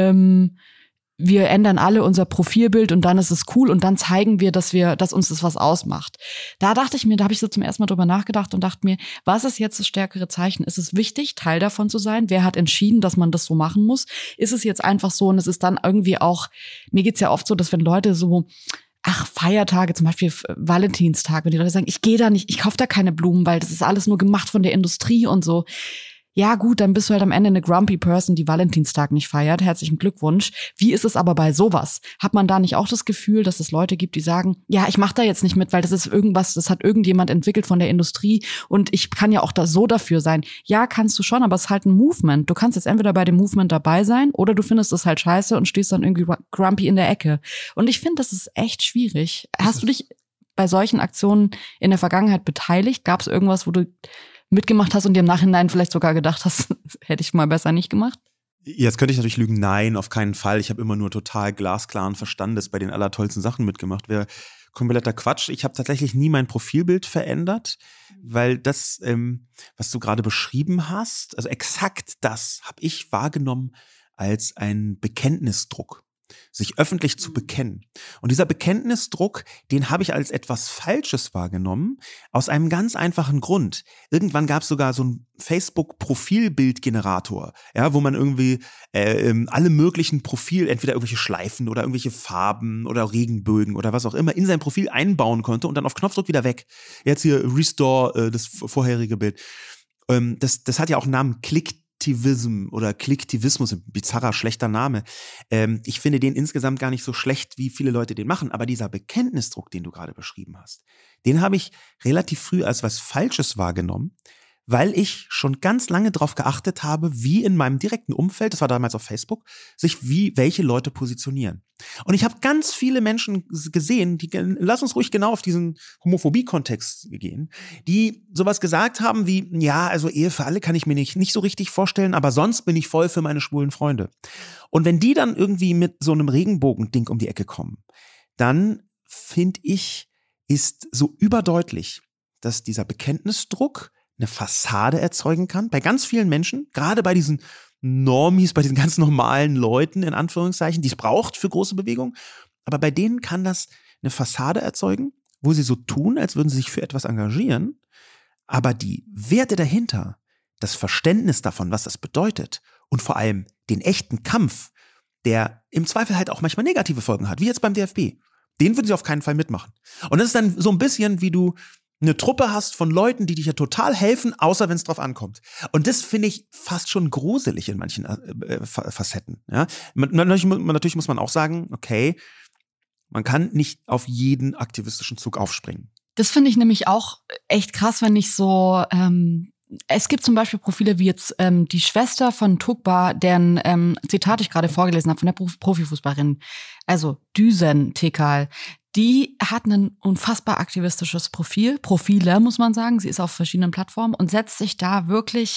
wir ändern alle unser Profilbild und dann ist es cool und dann zeigen wir, dass uns das was ausmacht. Da dachte ich mir, da habe ich so zum ersten Mal drüber nachgedacht und dachte mir, was ist jetzt das stärkere Zeichen? Ist es wichtig, Teil davon zu sein? Wer hat entschieden, dass man das so machen muss? Ist es jetzt einfach so, und es ist dann irgendwie auch, mir geht's ja oft so, dass wenn Leute so, Feiertage, zum Beispiel Valentinstag, wenn die Leute sagen, ich gehe da nicht, ich kaufe da keine Blumen, weil das ist alles nur gemacht von der Industrie und so. Ja gut, dann bist du halt am Ende eine grumpy Person, die Valentinstag nicht feiert. Herzlichen Glückwunsch. Wie ist es aber bei sowas? Hat man da nicht auch das Gefühl, dass es Leute gibt, die sagen, ja, ich mache da jetzt nicht mit, weil das ist irgendwas, das hat irgendjemand entwickelt von der Industrie und ich kann ja auch da so dafür sein. Ja, kannst du schon, aber es ist halt ein Movement. Du kannst jetzt entweder bei dem Movement dabei sein oder du findest es halt scheiße und stehst dann irgendwie grumpy in der Ecke. Und ich finde, das ist echt schwierig. Hast du dich bei solchen Aktionen in der Vergangenheit beteiligt? Gab es irgendwas, wo du mitgemacht hast und dir im Nachhinein vielleicht sogar gedacht hast, hätte ich mal besser nicht gemacht? Jetzt könnte ich natürlich lügen, nein, auf keinen Fall. Ich habe immer nur total glasklaren Verstandes bei den allertollsten Sachen mitgemacht. Wäre kompletter Quatsch. Ich habe tatsächlich nie mein Profilbild verändert, weil das, was du gerade beschrieben hast, also exakt das habe ich wahrgenommen als ein Bekenntnisdruck. Sich öffentlich zu bekennen. Und dieser Bekenntnisdruck, den habe ich als etwas Falsches wahrgenommen, aus einem ganz einfachen Grund. Irgendwann gab es sogar so einen Facebook-Profilbildgenerator, ja, wo man irgendwie alle möglichen entweder irgendwelche Schleifen oder irgendwelche Farben oder Regenbögen oder was auch immer in sein Profil einbauen konnte und dann auf Knopfdruck wieder weg. Jetzt hier Restore das vorherige Bild. Das hat ja auch einen Namen, Klicktivismus, ein bizarrer, schlechter Name. Ich finde den insgesamt gar nicht so schlecht, wie viele Leute den machen. Aber dieser Bekenntnisdruck, den du gerade beschrieben hast, den habe ich relativ früh als was Falsches wahrgenommen, weil ich schon ganz lange darauf geachtet habe, wie in meinem direkten Umfeld, das war damals auf Facebook, welche Leute positionieren. Und ich habe ganz viele Menschen gesehen, lass uns ruhig genau auf diesen Homophobie-Kontext gehen, die sowas gesagt haben wie, ja, also Ehe für alle kann ich mir nicht so richtig vorstellen, aber sonst bin ich voll für meine schwulen Freunde. Und wenn die dann irgendwie mit so einem Regenbogen-Ding um die Ecke kommen, dann finde ich, ist so überdeutlich, dass dieser Bekenntnisdruck eine Fassade erzeugen kann, bei ganz vielen Menschen, gerade bei diesen Normis, bei diesen ganz normalen Leuten, in Anführungszeichen, die es braucht für große Bewegungen, aber bei denen kann das eine Fassade erzeugen, wo sie so tun, als würden sie sich für etwas engagieren, aber die Werte dahinter, das Verständnis davon, was das bedeutet und vor allem den echten Kampf, der im Zweifel halt auch manchmal negative Folgen hat, wie jetzt beim DFB, den würden sie auf keinen Fall mitmachen. Und das ist dann so ein bisschen, wie du eine Truppe hast von Leuten, die dir total helfen, außer wenn es drauf ankommt. Und das finde ich fast schon gruselig in manchen Facetten. Ja? Natürlich muss man auch sagen, okay, man kann nicht auf jeden aktivistischen Zug aufspringen. Das finde ich nämlich auch echt krass, wenn ich so es gibt zum Beispiel Profile wie jetzt die Schwester von Tugba, deren Zitat ich gerade vorgelesen habe, von der Profifußballerin, also Düsen Tekal. Die hat ein unfassbar aktivistisches Profile, muss man sagen. Sie ist auf verschiedenen Plattformen und setzt sich da wirklich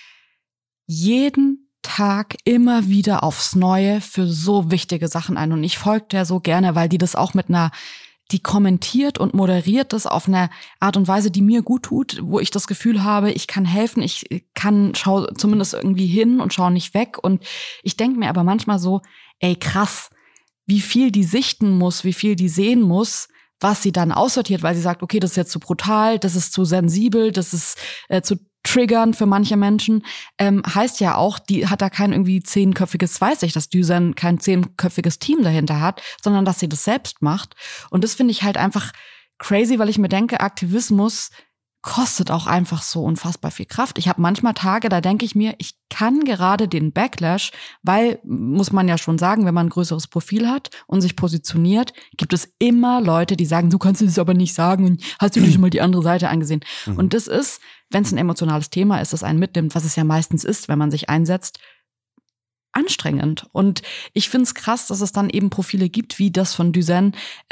jeden Tag immer wieder aufs Neue für so wichtige Sachen ein. Und ich folge der so gerne, weil die das auch die kommentiert und moderiert das auf eine Art und Weise, die mir gut tut, wo ich das Gefühl habe, ich kann helfen, schau zumindest irgendwie hin und schau nicht weg. Und ich denke mir aber manchmal so, ey krass, wie viel die sichten muss, wie viel die sehen muss, was sie dann aussortiert, weil sie sagt, okay, das ist jetzt zu brutal, das ist zu sensibel, das ist zu triggern für manche Menschen, heißt ja auch, die hat da kein irgendwie 10-köpfiges, weiß ich, dass Düsen kein 10-köpfiges Team dahinter hat, sondern dass sie das selbst macht. Und das finde ich halt einfach crazy, weil ich mir denke, Aktivismus kostet auch einfach so unfassbar viel Kraft. Ich habe manchmal Tage, da denke ich mir, ich kann gerade den Backlash, weil, muss man ja schon sagen, wenn man ein größeres Profil hat und sich positioniert, gibt es immer Leute, die sagen, du kannst es aber nicht sagen und hast du dir schon mal die andere Seite angesehen. Mhm. Und das ist, wenn es ein emotionales Thema ist, das einen mitnimmt, was es ja meistens ist, wenn man sich einsetzt, anstrengend. Und ich finde es krass, dass es dann eben Profile gibt, wie das von Düsen,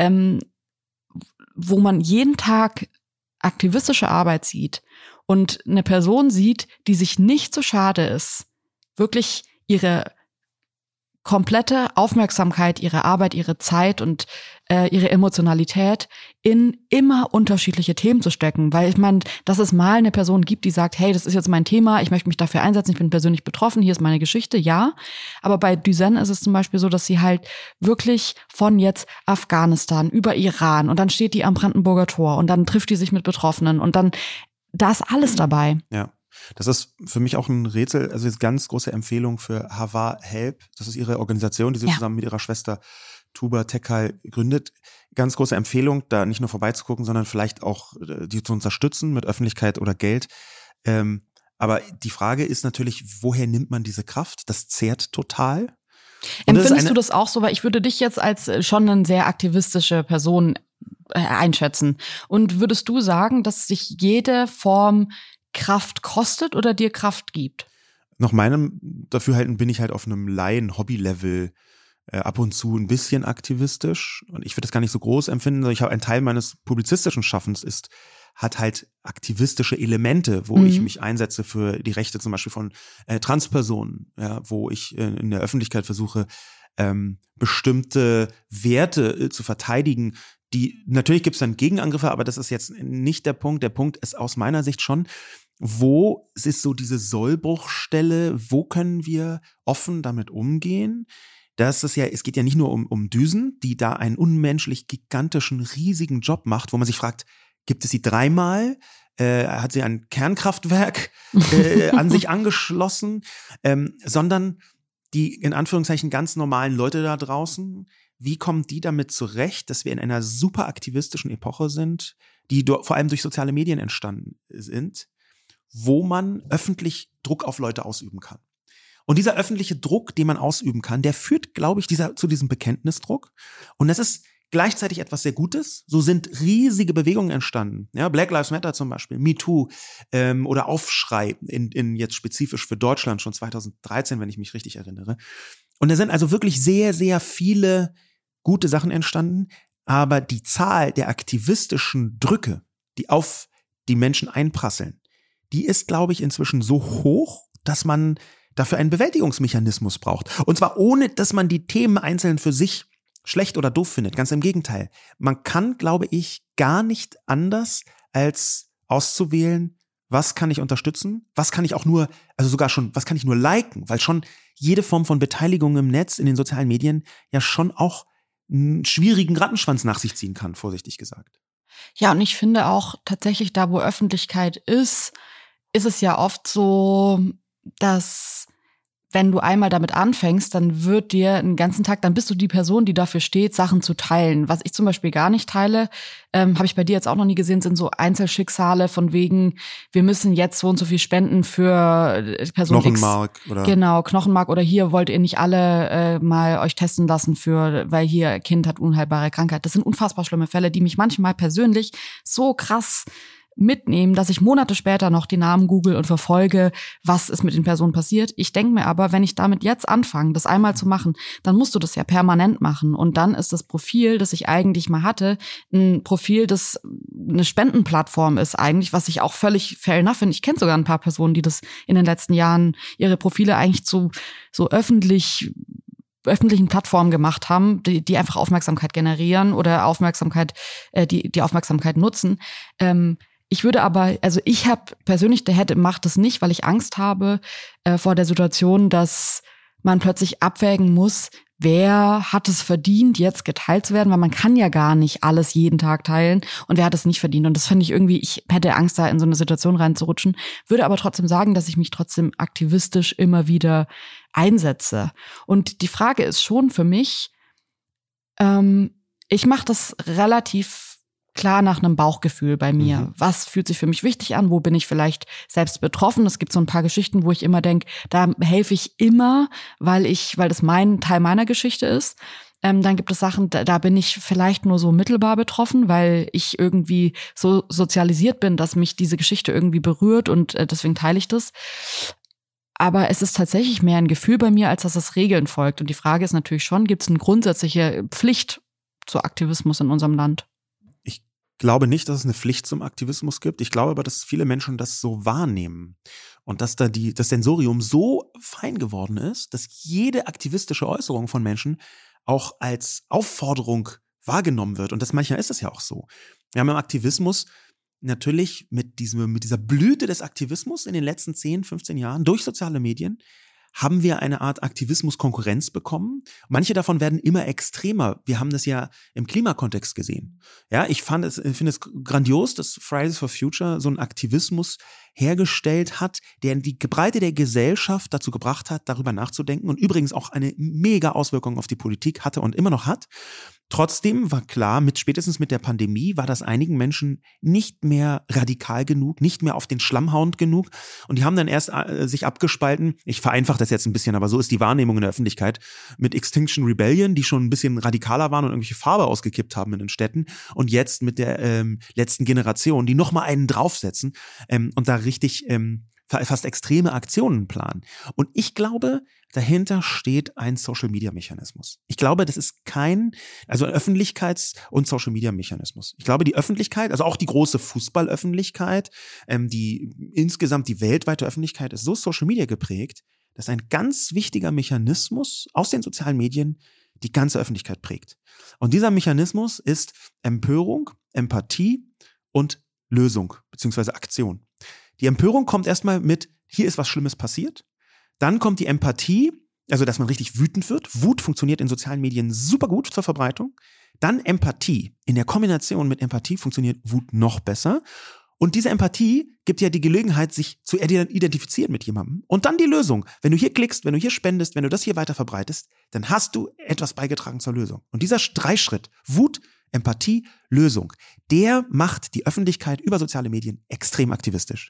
wo man jeden Tag aktivistische Arbeit sieht und eine Person sieht, die sich nicht so schade ist, wirklich ihre komplette Aufmerksamkeit, ihre Arbeit, ihre Zeit und ihre Emotionalität in immer unterschiedliche Themen zu stecken. Weil ich meine, dass es mal eine Person gibt, die sagt, hey, das ist jetzt mein Thema, ich möchte mich dafür einsetzen, ich bin persönlich betroffen, hier ist meine Geschichte, ja. Aber bei Düsen ist es zum Beispiel so, dass sie halt wirklich von jetzt Afghanistan über Iran und dann steht die am Brandenburger Tor und dann trifft die sich mit Betroffenen und dann, da ist alles dabei. Ja. Das ist für mich auch ein Rätsel, also jetzt ganz große Empfehlung für Hawa Help. Das ist ihre Organisation, die sie zusammen mit ihrer Schwester Tuba Tekal gründet. Ganz große Empfehlung, da nicht nur vorbeizugucken, sondern vielleicht auch die zu unterstützen mit Öffentlichkeit oder Geld. Aber die Frage ist natürlich, woher nimmt man diese Kraft? Das zehrt total. Empfindest du das auch so? Weil ich würde dich jetzt als schon eine sehr aktivistische Person einschätzen. Und würdest du sagen, dass sich jede Form Kraft kostet oder dir Kraft gibt? Nach meinem Dafürhalten bin ich halt auf einem Laien-Hobby-Level ab und zu ein bisschen aktivistisch. Und ich würde das gar nicht so groß empfinden. Ich habe einen Teil meines publizistischen Schaffens hat halt aktivistische Elemente, wo ich mich einsetze für die Rechte zum Beispiel von Transpersonen, ja, wo ich in der Öffentlichkeit versuche, bestimmte Werte zu verteidigen. Natürlich gibt es dann Gegenangriffe, aber das ist jetzt nicht der Punkt. Der Punkt ist aus meiner Sicht schon, wo ist so diese Sollbruchstelle, wo können wir offen damit umgehen? Es geht ja nicht nur um Düsen, die da einen unmenschlich gigantischen, riesigen Job macht, wo man sich fragt, gibt es sie dreimal? Hat sie ein Kernkraftwerk an sich angeschlossen? Sondern die in Anführungszeichen ganz normalen Leute da draußen, wie kommen die damit zurecht, dass wir in einer super aktivistischen Epoche sind, die vor allem durch soziale Medien entstanden sind, wo man öffentlich Druck auf Leute ausüben kann. Und dieser öffentliche Druck, den man ausüben kann, der führt, glaube ich, zu diesem Bekenntnisdruck. Und das ist gleichzeitig etwas sehr Gutes. So sind riesige Bewegungen entstanden. Ja, Black Lives Matter zum Beispiel, MeToo oder Aufschrei in jetzt spezifisch für Deutschland schon 2013, wenn ich mich richtig erinnere. Und da sind also wirklich sehr, sehr viele gute Sachen entstanden. Aber die Zahl der aktivistischen Drücke, die auf die Menschen einprasseln, die ist, glaube ich, inzwischen so hoch, dass man dafür einen Bewältigungsmechanismus braucht. Und zwar ohne, dass man die Themen einzeln für sich schlecht oder doof findet. Ganz im Gegenteil. Man kann, glaube ich, gar nicht anders, als auszuwählen, was kann ich unterstützen, was kann ich auch nur, also sogar schon, was kann ich nur liken, weil schon jede Form von Beteiligung im Netz, in den sozialen Medien ja schon auch einen schwierigen Rattenschwanz nach sich ziehen kann, vorsichtig gesagt. Ja, und ich finde auch tatsächlich da, wo Öffentlichkeit ist es ja oft so, dass wenn du einmal damit anfängst, dann wird dir einen ganzen Tag, dann bist du die Person, die dafür steht, Sachen zu teilen. Was ich zum Beispiel gar nicht teile, habe ich bei dir jetzt auch noch nie gesehen, sind so Einzelschicksale von wegen, wir müssen jetzt so und so viel spenden für Person Knochenmark X. Oder Genau, Knochenmark oder hier wollt ihr nicht alle mal euch testen lassen weil hier Kind hat unheilbare Krankheit. Das sind unfassbar schlimme Fälle, die mich manchmal persönlich so krass mitnehmen, dass ich Monate später noch die Namen google und verfolge, was ist mit den Personen passiert. Ich denke mir aber, wenn ich damit jetzt anfange, das einmal zu machen, dann musst du das ja permanent machen. Und dann ist das Profil, das ich eigentlich mal hatte, ein Profil, das eine Spendenplattform ist eigentlich, was ich auch völlig fair enough finde. Ich kenne sogar ein paar Personen, die das in den letzten Jahren ihre Profile eigentlich zu so öffentlichen Plattformen gemacht haben, die einfach Aufmerksamkeit generieren oder die Aufmerksamkeit nutzen. Ich würde aber, also ich habe persönlich, macht das nicht, weil ich Angst habe vor der Situation, dass man plötzlich abwägen muss, wer hat es verdient, jetzt geteilt zu werden, weil man kann ja gar nicht alles jeden Tag teilen und wer hat es nicht verdient. Und das finde ich irgendwie, ich hätte Angst, da in so eine Situation reinzurutschen, würde aber trotzdem sagen, dass ich mich trotzdem aktivistisch immer wieder einsetze. Und die Frage ist schon für mich, ich mache das relativ klar nach einem Bauchgefühl bei mir. Mhm. Was fühlt sich für mich wichtig an? Wo bin ich vielleicht selbst betroffen? Es gibt so ein paar Geschichten, wo ich immer denke, da helfe ich immer, weil das mein Teil meiner Geschichte ist. Dann gibt es Sachen, da bin ich vielleicht nur so mittelbar betroffen, weil ich irgendwie so sozialisiert bin, dass mich diese Geschichte irgendwie berührt und deswegen teile ich das. Aber es ist tatsächlich mehr ein Gefühl bei mir, als dass es Regeln folgt. Und die Frage ist natürlich schon, gibt es eine grundsätzliche Pflicht zu Aktivismus in unserem Land? Ich glaube nicht, dass es eine Pflicht zum Aktivismus gibt. Ich glaube aber, dass viele Menschen das so wahrnehmen und dass da das Sensorium so fein geworden ist, dass jede aktivistische Äußerung von Menschen auch als Aufforderung wahrgenommen wird. Und manchmal ist es ja auch so. Wir haben im Aktivismus natürlich mit dieser Blüte des Aktivismus in den letzten 10, 15 Jahren durch soziale Medien haben wir eine Art Aktivismus-Konkurrenz bekommen. Manche davon werden immer extremer. Wir haben das ja im Klimakontext gesehen. Ja, ich finde es grandios, dass Fridays for Future so einen Aktivismus hergestellt hat, der die Breite der Gesellschaft dazu gebracht hat, darüber nachzudenken und übrigens auch eine mega Auswirkung auf die Politik hatte und immer noch hat. Trotzdem war klar, spätestens mit der Pandemie war das einigen Menschen nicht mehr radikal genug, nicht mehr auf den Schlammhauen genug. Und die haben dann erst sich abgespalten. Ich vereinfache das jetzt ein bisschen, aber so ist die Wahrnehmung in der Öffentlichkeit. Mit Extinction Rebellion, die schon ein bisschen radikaler waren und irgendwelche Farbe ausgekippt haben in den Städten. Und jetzt mit der letzten Generation, die nochmal einen draufsetzen und da richtig fast extreme Aktionen planen. Und ich glaube, dahinter steht ein Social-Media-Mechanismus. Ich glaube, das ist ein Öffentlichkeits- und Social-Media-Mechanismus. Ich glaube, die Öffentlichkeit, also auch die große Fußballöffentlichkeit, insgesamt die weltweite Öffentlichkeit ist so Social-Media geprägt, dass ein ganz wichtiger Mechanismus aus den sozialen Medien die ganze Öffentlichkeit prägt. Und dieser Mechanismus ist Empörung, Empathie und Lösung beziehungsweise Aktion. Die Empörung kommt erstmal mit, hier ist was Schlimmes passiert. Dann kommt die Empathie, also dass man richtig wütend wird. Wut funktioniert in sozialen Medien super gut zur Verbreitung. Dann Empathie. In der Kombination mit Empathie funktioniert Wut noch besser. Und diese Empathie gibt ja die Gelegenheit, sich zu identifizieren mit jemandem. Und dann die Lösung. Wenn du hier klickst, wenn du hier spendest, wenn du das hier weiter verbreitest, dann hast du etwas beigetragen zur Lösung. Und dieser Dreischritt, Wut, Empathie, Lösung, der macht die Öffentlichkeit über soziale Medien extrem aktivistisch.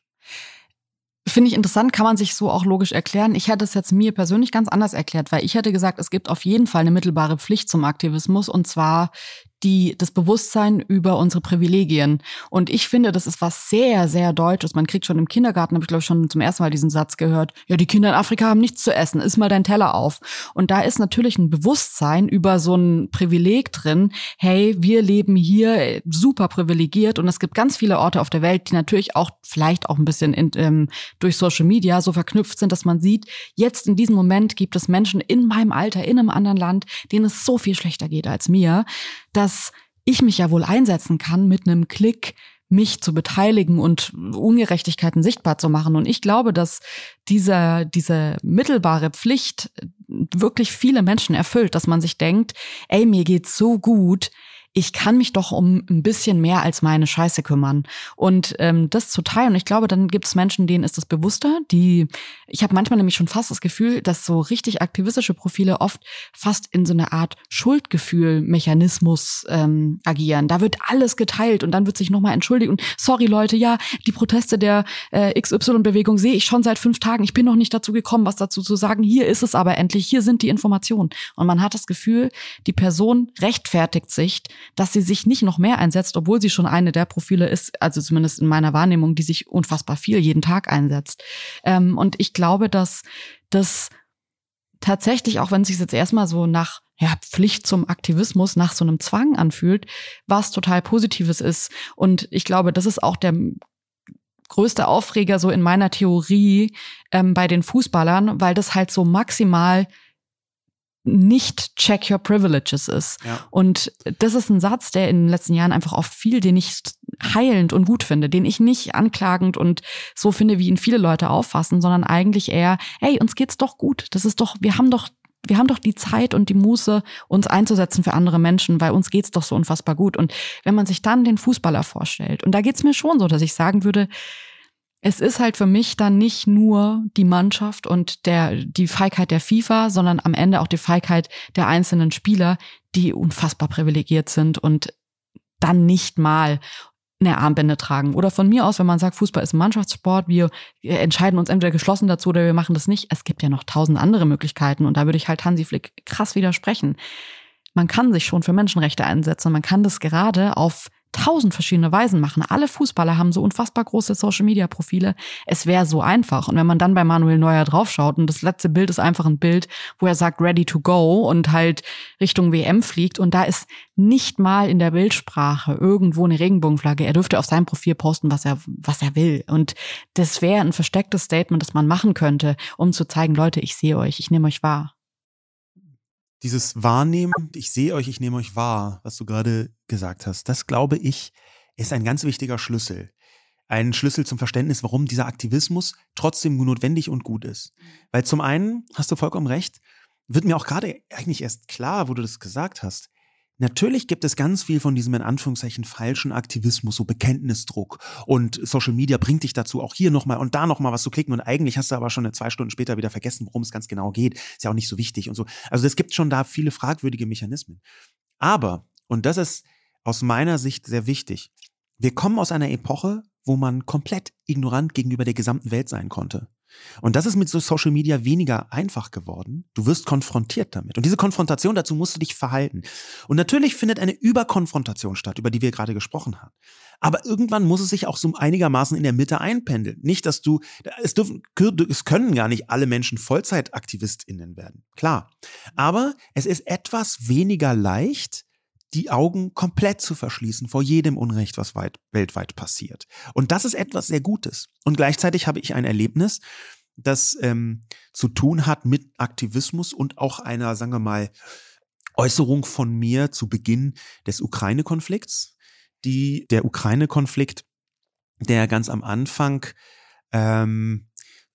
Finde ich interessant, kann man sich so auch logisch erklären. Ich hätte es jetzt mir persönlich ganz anders erklärt, weil ich hätte gesagt, es gibt auf jeden Fall eine mittelbare Pflicht zum Aktivismus und zwar das Bewusstsein über unsere Privilegien. Und ich finde, das ist was sehr, sehr Deutsches. Man kriegt schon im Kindergarten, habe ich glaube ich schon zum ersten Mal diesen Satz gehört, ja, die Kinder in Afrika haben nichts zu essen, iss mal deinen Teller auf. Und da ist natürlich ein Bewusstsein über so ein Privileg drin, hey, wir leben hier super privilegiert und es gibt ganz viele Orte auf der Welt, die natürlich auch vielleicht auch ein bisschen durch Social Media so verknüpft sind, dass man sieht, jetzt in diesem Moment gibt es Menschen in meinem Alter, in einem anderen Land, denen es so viel schlechter geht als mir, dass ich mich ja wohl einsetzen kann, mit einem Klick mich zu beteiligen und Ungerechtigkeiten sichtbar zu machen. Und ich glaube, dass diese mittelbare Pflicht wirklich viele Menschen erfüllt, dass man sich denkt, ey, mir geht's so gut, ich kann mich doch um ein bisschen mehr als meine Scheiße kümmern. Und das zu teilen. Und ich glaube, dann gibt es Menschen, denen ist das bewusster. Ich habe manchmal nämlich schon fast das Gefühl, dass so richtig aktivistische Profile oft fast in so eine Art Schuldgefühl-Mechanismus agieren. Da wird alles geteilt und dann wird sich nochmal entschuldigt. Und sorry Leute, ja, die Proteste der XY-Bewegung sehe ich schon seit 5 Tagen. Ich bin noch nicht dazu gekommen, was dazu zu sagen. Hier ist es aber endlich, hier sind die Informationen. Und man hat das Gefühl, die Person rechtfertigt sich, dass sie sich nicht noch mehr einsetzt, obwohl sie schon eine der Profile ist, also zumindest in meiner Wahrnehmung, die sich unfassbar viel jeden Tag einsetzt. Und ich glaube, dass das tatsächlich, auch wenn es sich jetzt erstmal so nach Pflicht zum Aktivismus, nach so einem Zwang anfühlt, was total Positives ist. Und ich glaube, das ist auch der größte Aufreger so in meiner Theorie bei den Fußballern, weil das halt so maximal nicht check your privileges ist. Ja. Und das ist ein Satz, der in den letzten Jahren einfach oft fiel, den ich heilend und gut finde, den ich nicht anklagend und so finde, wie ihn viele Leute auffassen, sondern eigentlich eher, hey, uns geht's doch gut. Das ist doch, wir haben doch die Zeit und die Muße, uns einzusetzen für andere Menschen, weil uns geht's doch so unfassbar gut. Und wenn man sich dann den Fußballer vorstellt, und da geht's mir schon so, dass ich sagen würde, es ist halt für mich dann nicht nur die Mannschaft und die Feigheit der FIFA, sondern am Ende auch die Feigheit der einzelnen Spieler, die unfassbar privilegiert sind und dann nicht mal eine Armbinde tragen. Oder von mir aus, wenn man sagt, Fußball ist ein Mannschaftssport, wir entscheiden uns entweder geschlossen dazu oder wir machen das nicht. Es gibt ja noch 1000 andere Möglichkeiten und da würde ich halt Hansi Flick krass widersprechen. Man kann sich schon für Menschenrechte einsetzen und man kann das gerade auf 1000 verschiedene Weisen machen. Alle Fußballer haben so unfassbar große Social-Media-Profile. Es wäre so einfach. Und wenn man dann bei Manuel Neuer draufschaut und das letzte Bild ist einfach ein Bild, wo er sagt ready to go und halt Richtung WM fliegt und da ist nicht mal in der Bildsprache irgendwo eine Regenbogenflagge. Er dürfte auf seinem Profil posten, was er will. Und das wäre ein verstecktes Statement, das man machen könnte, um zu zeigen, Leute, ich sehe euch, ich nehme euch wahr. Dieses Wahrnehmen, ich sehe euch, ich nehme euch wahr, was du gerade gesagt hast, das glaube ich, ist ein ganz wichtiger Schlüssel. Ein Schlüssel zum Verständnis, warum dieser Aktivismus trotzdem notwendig und gut ist. Weil zum einen, hast du vollkommen recht, wird mir auch gerade eigentlich erst klar, wo du das gesagt hast. Natürlich gibt es ganz viel von diesem in Anführungszeichen falschen Aktivismus, so Bekenntnisdruck und Social Media bringt dich dazu, auch hier nochmal und da nochmal was zu klicken und eigentlich hast du aber schon 2 Stunden später wieder vergessen, worum es ganz genau geht. Ist ja auch nicht so wichtig und so. Also es gibt schon da viele fragwürdige Mechanismen. Aber, und das ist aus meiner Sicht sehr wichtig, wir kommen aus einer Epoche, wo man komplett ignorant gegenüber der gesamten Welt sein konnte. Und das ist mit so Social Media weniger einfach geworden. Du wirst konfrontiert damit. Und diese Konfrontation, dazu musst du dich verhalten. Und natürlich findet eine Überkonfrontation statt, über die wir gerade gesprochen haben. Aber irgendwann muss es sich auch so einigermaßen in der Mitte einpendeln. Nicht, dass es können gar nicht alle Menschen VollzeitaktivistInnen werden. Klar. Aber es ist etwas weniger leicht, die Augen komplett zu verschließen vor jedem Unrecht, was weltweit passiert. Und das ist etwas sehr Gutes. Und gleichzeitig habe ich ein Erlebnis, das zu tun hat mit Aktivismus und auch einer, sagen wir mal, Äußerung von mir zu Beginn des Ukraine-Konflikts. Der Ukraine-Konflikt, der ganz am Anfang ein,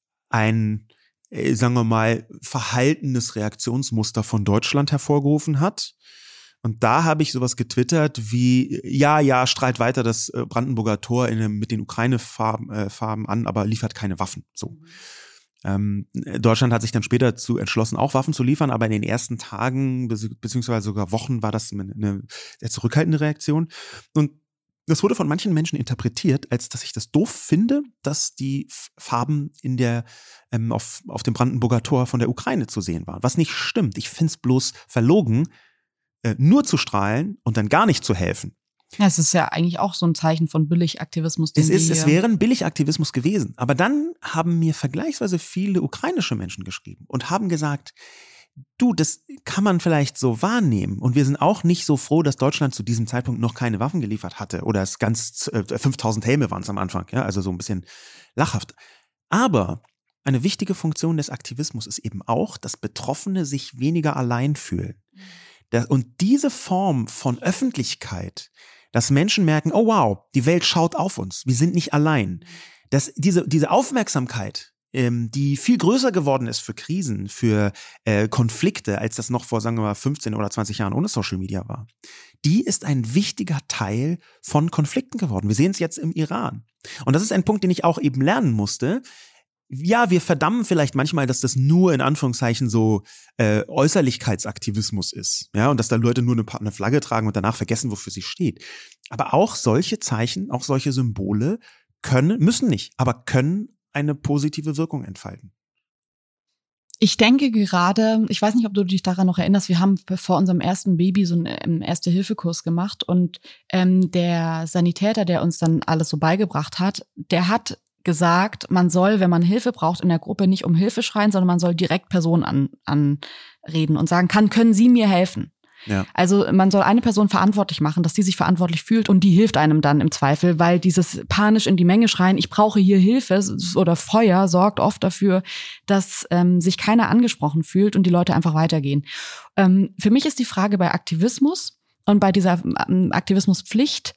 sagen wir mal, verhaltenes Reaktionsmuster von Deutschland hervorgerufen hat. Und da habe ich sowas getwittert wie, ja, strahlt weiter das Brandenburger Tor mit den Ukraine-Farben an, aber liefert keine Waffen. So. Deutschland hat sich dann später dazu entschlossen, auch Waffen zu liefern, aber in den ersten Tagen beziehungsweise sogar Wochen war das eine sehr zurückhaltende Reaktion. Und das wurde von manchen Menschen interpretiert, als dass ich das doof finde, dass die Farben auf dem Brandenburger Tor von der Ukraine zu sehen waren. Was nicht stimmt. Ich finde es bloß verlogen, nur zu strahlen und dann gar nicht zu helfen. Ja, es ist ja eigentlich auch so ein Zeichen von Billigaktivismus. Es wäre ein Billigaktivismus gewesen. Aber dann haben mir vergleichsweise viele ukrainische Menschen geschrieben und haben gesagt, du, das kann man vielleicht so wahrnehmen. Und wir sind auch nicht so froh, dass Deutschland zu diesem Zeitpunkt noch keine Waffen geliefert hatte. Oder es 5000 Helme waren es am Anfang. Ja, also so ein bisschen lachhaft. Aber eine wichtige Funktion des Aktivismus ist eben auch, dass Betroffene sich weniger allein fühlen. Und diese Form von Öffentlichkeit, dass Menschen merken, oh wow, die Welt schaut auf uns, wir sind nicht allein. Diese Aufmerksamkeit, die viel größer geworden ist für Krisen, für Konflikte, als das noch vor, sagen wir mal, 15 oder 20 Jahren ohne Social Media war, die ist ein wichtiger Teil von Konflikten geworden. Wir sehen es jetzt im Iran. Und das ist ein Punkt, den ich auch eben lernen musste. Ja, wir verdammen vielleicht manchmal, dass das nur in Anführungszeichen so Äußerlichkeitsaktivismus ist, ja, und dass da Leute nur eine Flagge tragen und danach vergessen, wofür sie steht. Aber auch solche Zeichen, auch solche Symbole müssen nicht, aber können eine positive Wirkung entfalten. Ich denke gerade, ich weiß nicht, ob du dich daran noch erinnerst, wir haben vor unserem ersten Baby so einen Erste-Hilfe-Kurs gemacht und der Sanitäter, der uns dann alles so beigebracht hat, der hat gesagt, man soll, wenn man Hilfe braucht in der Gruppe, nicht um Hilfe schreien, sondern man soll direkt Personen anreden und sagen, können Sie mir helfen? Ja. Also man soll eine Person verantwortlich machen, dass die sich verantwortlich fühlt und die hilft einem dann im Zweifel, weil dieses panisch in die Menge schreien, ich brauche hier Hilfe oder Feuer, sorgt oft dafür, dass sich keiner angesprochen fühlt und die Leute einfach weitergehen. Für mich ist die Frage bei Aktivismus und bei dieser Aktivismuspflicht,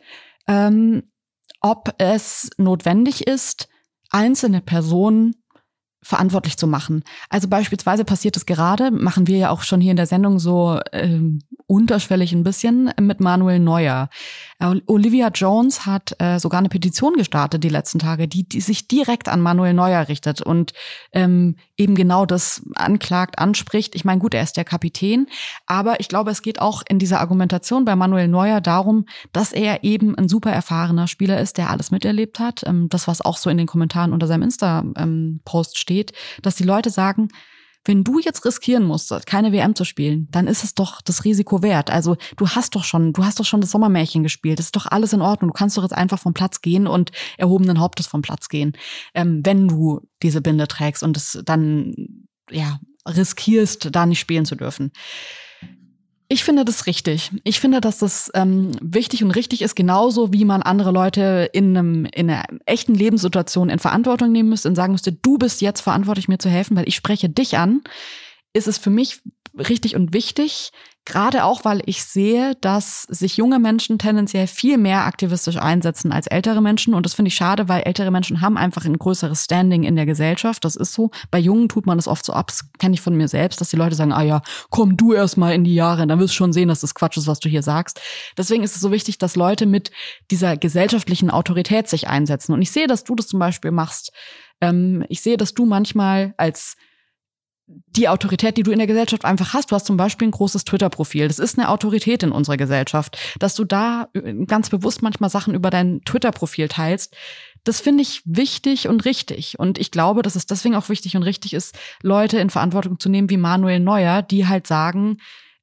ob es notwendig ist, einzelne Personen verantwortlich zu machen. Also beispielsweise passiert es gerade, machen wir ja auch schon hier in der Sendung so unterschwellig ein bisschen mit Manuel Neuer. Olivia Jones hat sogar eine Petition gestartet die letzten Tage, die sich direkt an Manuel Neuer richtet und eben genau das anklagt, anspricht. Ich meine, gut, er ist der Kapitän, aber ich glaube, es geht auch in dieser Argumentation bei Manuel Neuer darum, dass er eben ein super erfahrener Spieler ist, der alles miterlebt hat. Das, was auch so in den Kommentaren unter seinem Insta-Post steht, dass die Leute sagen, wenn du jetzt riskieren musst, keine WM zu spielen, dann ist es doch das Risiko wert. Also du hast doch schon das Sommermärchen gespielt. Das ist doch alles in Ordnung. Du kannst doch jetzt einfach vom Platz gehen und erhobenen Hauptes vom Platz gehen, wenn du diese Binde trägst und es dann riskierst, da nicht spielen zu dürfen. Ich finde das richtig. Ich finde, dass das wichtig und richtig ist, genauso wie man andere Leute in einer echten Lebenssituation in Verantwortung nehmen müsste und sagen müsste, du bist jetzt verantwortlich, mir zu helfen, weil ich spreche dich an, ist es für mich richtig und wichtig, gerade auch, weil ich sehe, dass sich junge Menschen tendenziell viel mehr aktivistisch einsetzen als ältere Menschen. Und das finde ich schade, weil ältere Menschen haben einfach ein größeres Standing in der Gesellschaft. Das ist so. Bei Jungen tut man das oft so ab. Das kenne ich von mir selbst, dass die Leute sagen, komm du erst mal in die Jahre, dann wirst du schon sehen, dass das Quatsch ist, was du hier sagst. Deswegen ist es so wichtig, dass Leute mit dieser gesellschaftlichen Autorität sich einsetzen. Und ich sehe, dass du das zum Beispiel machst. Ich sehe, dass du manchmal als die Autorität, die du in der Gesellschaft einfach hast. Du hast zum Beispiel ein großes Twitter-Profil. Das ist eine Autorität in unserer Gesellschaft. Dass du da ganz bewusst manchmal Sachen über dein Twitter-Profil teilst, das finde ich wichtig und richtig. Und ich glaube, dass es deswegen auch wichtig und richtig ist, Leute in Verantwortung zu nehmen wie Manuel Neuer, die halt sagen,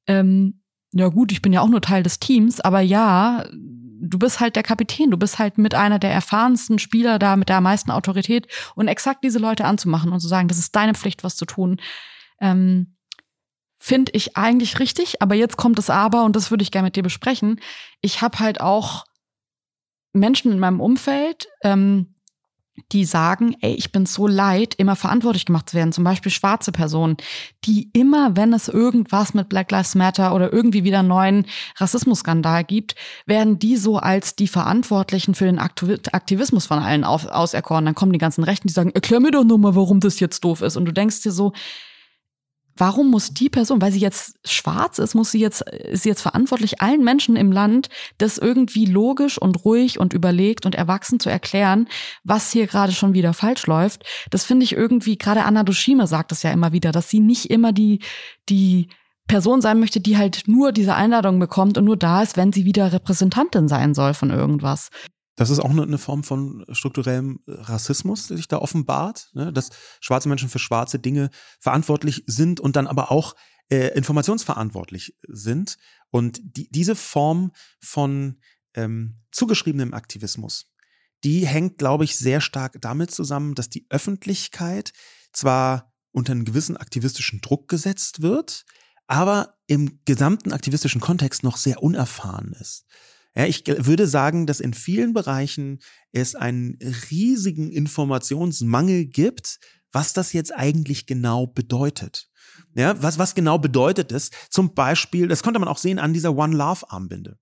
ja gut, ich bin ja auch nur Teil des Teams, aber ja, du bist halt der Kapitän, du bist halt mit einer der erfahrensten Spieler da, mit der meisten Autorität und exakt diese Leute anzumachen und zu sagen, das ist deine Pflicht, was zu tun, finde ich eigentlich richtig. Aber jetzt kommt das Aber und das würde ich gerne mit dir besprechen. Ich habe halt auch Menschen in meinem Umfeld, die sagen, ich bin so leid, immer verantwortlich gemacht zu werden. Zum Beispiel schwarze Personen, die immer, wenn es irgendwas mit Black Lives Matter oder irgendwie wieder einen neuen Rassismusskandal gibt, werden die so als die Verantwortlichen für den Aktivismus von allen auserkoren. Dann kommen die ganzen Rechten, die sagen, erklär mir doch nur mal, warum das jetzt doof ist. Und du denkst dir so, warum muss die Person, weil sie jetzt schwarz ist, ist sie jetzt verantwortlich, allen Menschen im Land das irgendwie logisch und ruhig und überlegt und erwachsen zu erklären, was hier gerade schon wieder falsch läuft. Das finde ich irgendwie, gerade Anna Dushime sagt es ja immer wieder, dass sie nicht immer die Person sein möchte, die halt nur diese Einladung bekommt und nur da ist, wenn sie wieder Repräsentantin sein soll von irgendwas. Das ist auch eine Form von strukturellem Rassismus, der sich da offenbart, ne? Dass schwarze Menschen für schwarze Dinge verantwortlich sind und dann aber auch informationsverantwortlich sind. Und diese Form von zugeschriebenem Aktivismus, die hängt, glaube ich, sehr stark damit zusammen, dass die Öffentlichkeit zwar unter einen gewissen aktivistischen Druck gesetzt wird, aber im gesamten aktivistischen Kontext noch sehr unerfahren ist. Ja, ich würde sagen, dass in vielen Bereichen es einen riesigen Informationsmangel gibt, was das jetzt eigentlich genau bedeutet. Ja, was genau bedeutet es? Zum Beispiel, das konnte man auch sehen an dieser One Love Armbinde.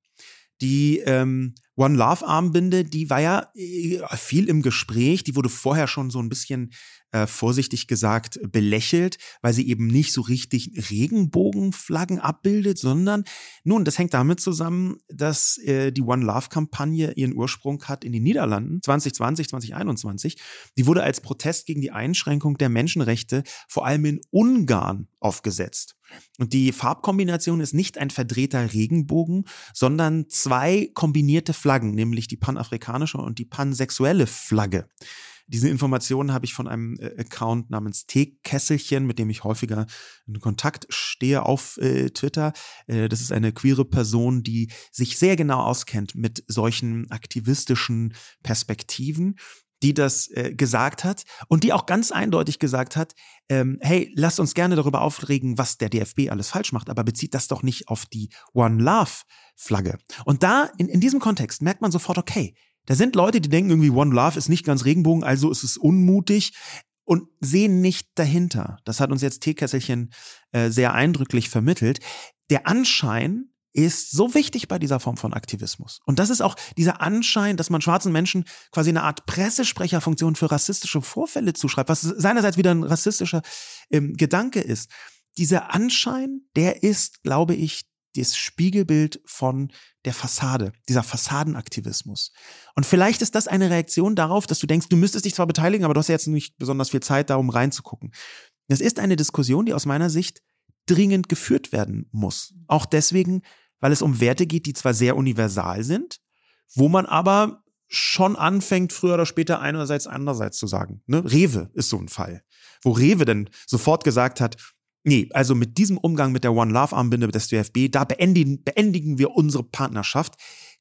Die One Love Armbinde, die war ja viel im Gespräch, die wurde vorher schon so ein bisschen vorsichtig gesagt belächelt, weil sie eben nicht so richtig Regenbogenflaggen abbildet, sondern nun, das hängt damit zusammen, dass die One Love Kampagne ihren Ursprung hat in den Niederlanden 2020, 2021. Die wurde als Protest gegen die Einschränkung der Menschenrechte vor allem in Ungarn aufgesetzt. Und die Farbkombination ist nicht ein verdrehter Regenbogen, sondern 2 kombinierte Flaggen, nämlich die panafrikanische und die pansexuelle Flagge. Diese Informationen habe ich von einem Account namens Teekesselchen, mit dem ich häufiger in Kontakt stehe auf Twitter. Das ist eine queere Person, die sich sehr genau auskennt mit solchen aktivistischen Perspektiven, die das gesagt hat und die auch ganz eindeutig gesagt hat, hey, lasst uns gerne darüber aufregen, was der DFB alles falsch macht, aber bezieht das doch nicht auf die One Love Flagge. Und da, in diesem Kontext, merkt man sofort, okay, da sind Leute, die denken irgendwie, One Love ist nicht ganz Regenbogen, also ist es unmutig und sehen nicht dahinter. Das hat uns jetzt Teekesselchen sehr eindrücklich vermittelt. Der Anschein ist so wichtig bei dieser Form von Aktivismus. Und das ist auch dieser Anschein, dass man schwarzen Menschen quasi eine Art Pressesprecherfunktion für rassistische Vorfälle zuschreibt, was seinerseits wieder ein rassistischer Gedanke ist. Dieser Anschein, der ist, glaube ich, das Spiegelbild von der Fassade, dieser Fassadenaktivismus. Und vielleicht ist das eine Reaktion darauf, dass du denkst, du müsstest dich zwar beteiligen, aber du hast ja jetzt nicht besonders viel Zeit, darum reinzugucken. Das ist eine Diskussion, die aus meiner Sicht dringend geführt werden muss. Auch deswegen, weil es um Werte geht, die zwar sehr universal sind, wo man aber schon anfängt, früher oder später einerseits, andererseits zu sagen. Ne? Rewe ist so ein Fall, wo Rewe dann sofort gesagt hat, nee, also mit diesem Umgang mit der One Love Armbinde des DFB, da beendigen wir unsere Partnerschaft.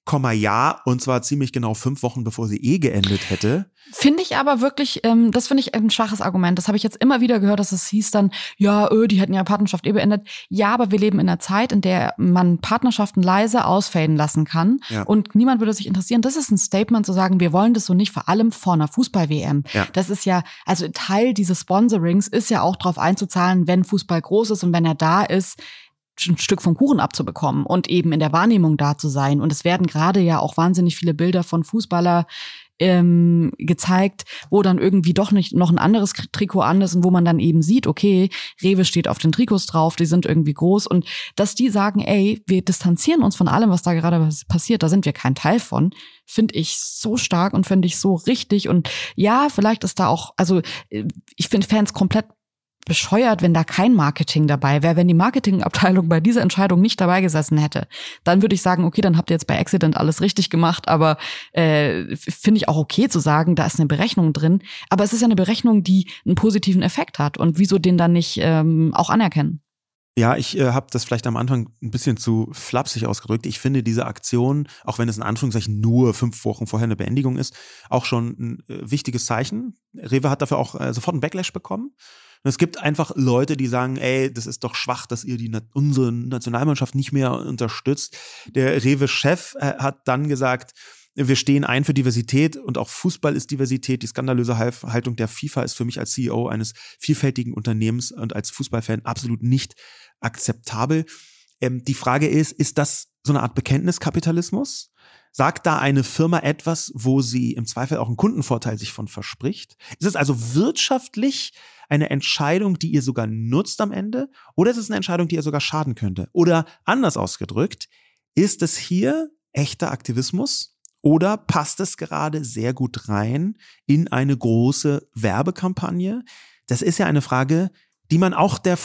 Ja, und zwar ziemlich genau 5 Wochen, bevor sie geendet hätte. Finde ich aber wirklich, das finde ich ein schwaches Argument. Das habe ich jetzt immer wieder gehört, dass es hieß dann, ja, die hätten ja Partnerschaft beendet. Ja, aber wir leben in einer Zeit, in der man Partnerschaften leise ausfaden lassen kann. Ja. Und niemand würde sich interessieren. Das ist ein Statement zu sagen, wir wollen das so nicht, vor allem vor einer Fußball-WM. Ja. Das ist ja, also Teil dieses Sponsorings ist ja auch darauf einzuzahlen, wenn Fußball groß ist und wenn er da ist, ein Stück vom Kuchen abzubekommen und eben in der Wahrnehmung da zu sein. Und es werden gerade ja auch wahnsinnig viele Bilder von Fußballer gezeigt, wo dann irgendwie doch nicht noch ein anderes Trikot an ist und wo man dann eben sieht, okay, Rewe steht auf den Trikots drauf, die sind irgendwie groß und dass die sagen, ey, wir distanzieren uns von allem, was da gerade passiert, da sind wir kein Teil von, finde ich so stark und finde ich so richtig und ja, vielleicht ist da auch, also ich finde Fans komplett bescheuert, wenn da kein Marketing dabei wäre. Wenn die Marketingabteilung bei dieser Entscheidung nicht dabei gesessen hätte, dann würde ich sagen, okay, dann habt ihr jetzt bei Accident alles richtig gemacht, aber finde ich auch okay zu sagen, da ist eine Berechnung drin. Aber es ist ja eine Berechnung, die einen positiven Effekt hat. Und wieso den dann nicht auch anerkennen? Ja, ich habe das vielleicht am Anfang ein bisschen zu flapsig ausgedrückt. Ich finde diese Aktion, auch wenn es in Anführungszeichen nur 5 Wochen vorher eine Beendigung ist, auch schon ein wichtiges Zeichen. Rewe hat dafür auch sofort einen Backlash bekommen. Und es gibt einfach Leute, die sagen, ey, das ist doch schwach, dass ihr unsere Nationalmannschaft nicht mehr unterstützt. Der Rewe-Chef hat dann gesagt, wir stehen ein für Diversität und auch Fußball ist Diversität. Die skandalöse Haltung der FIFA ist für mich als CEO eines vielfältigen Unternehmens und als Fußballfan absolut nicht akzeptabel. Die Frage ist das so eine Art Bekenntniskapitalismus? Sagt da eine Firma etwas, wo sie im Zweifel auch einen Kundenvorteil sich von verspricht? Ist es also wirtschaftlich eine Entscheidung, die ihr sogar nutzt am Ende? Oder ist es eine Entscheidung, die ihr sogar schaden könnte? Oder anders ausgedrückt, ist es hier echter Aktivismus? Oder passt es gerade sehr gut rein in eine große Werbekampagne? Das ist ja eine Frage, die man auch der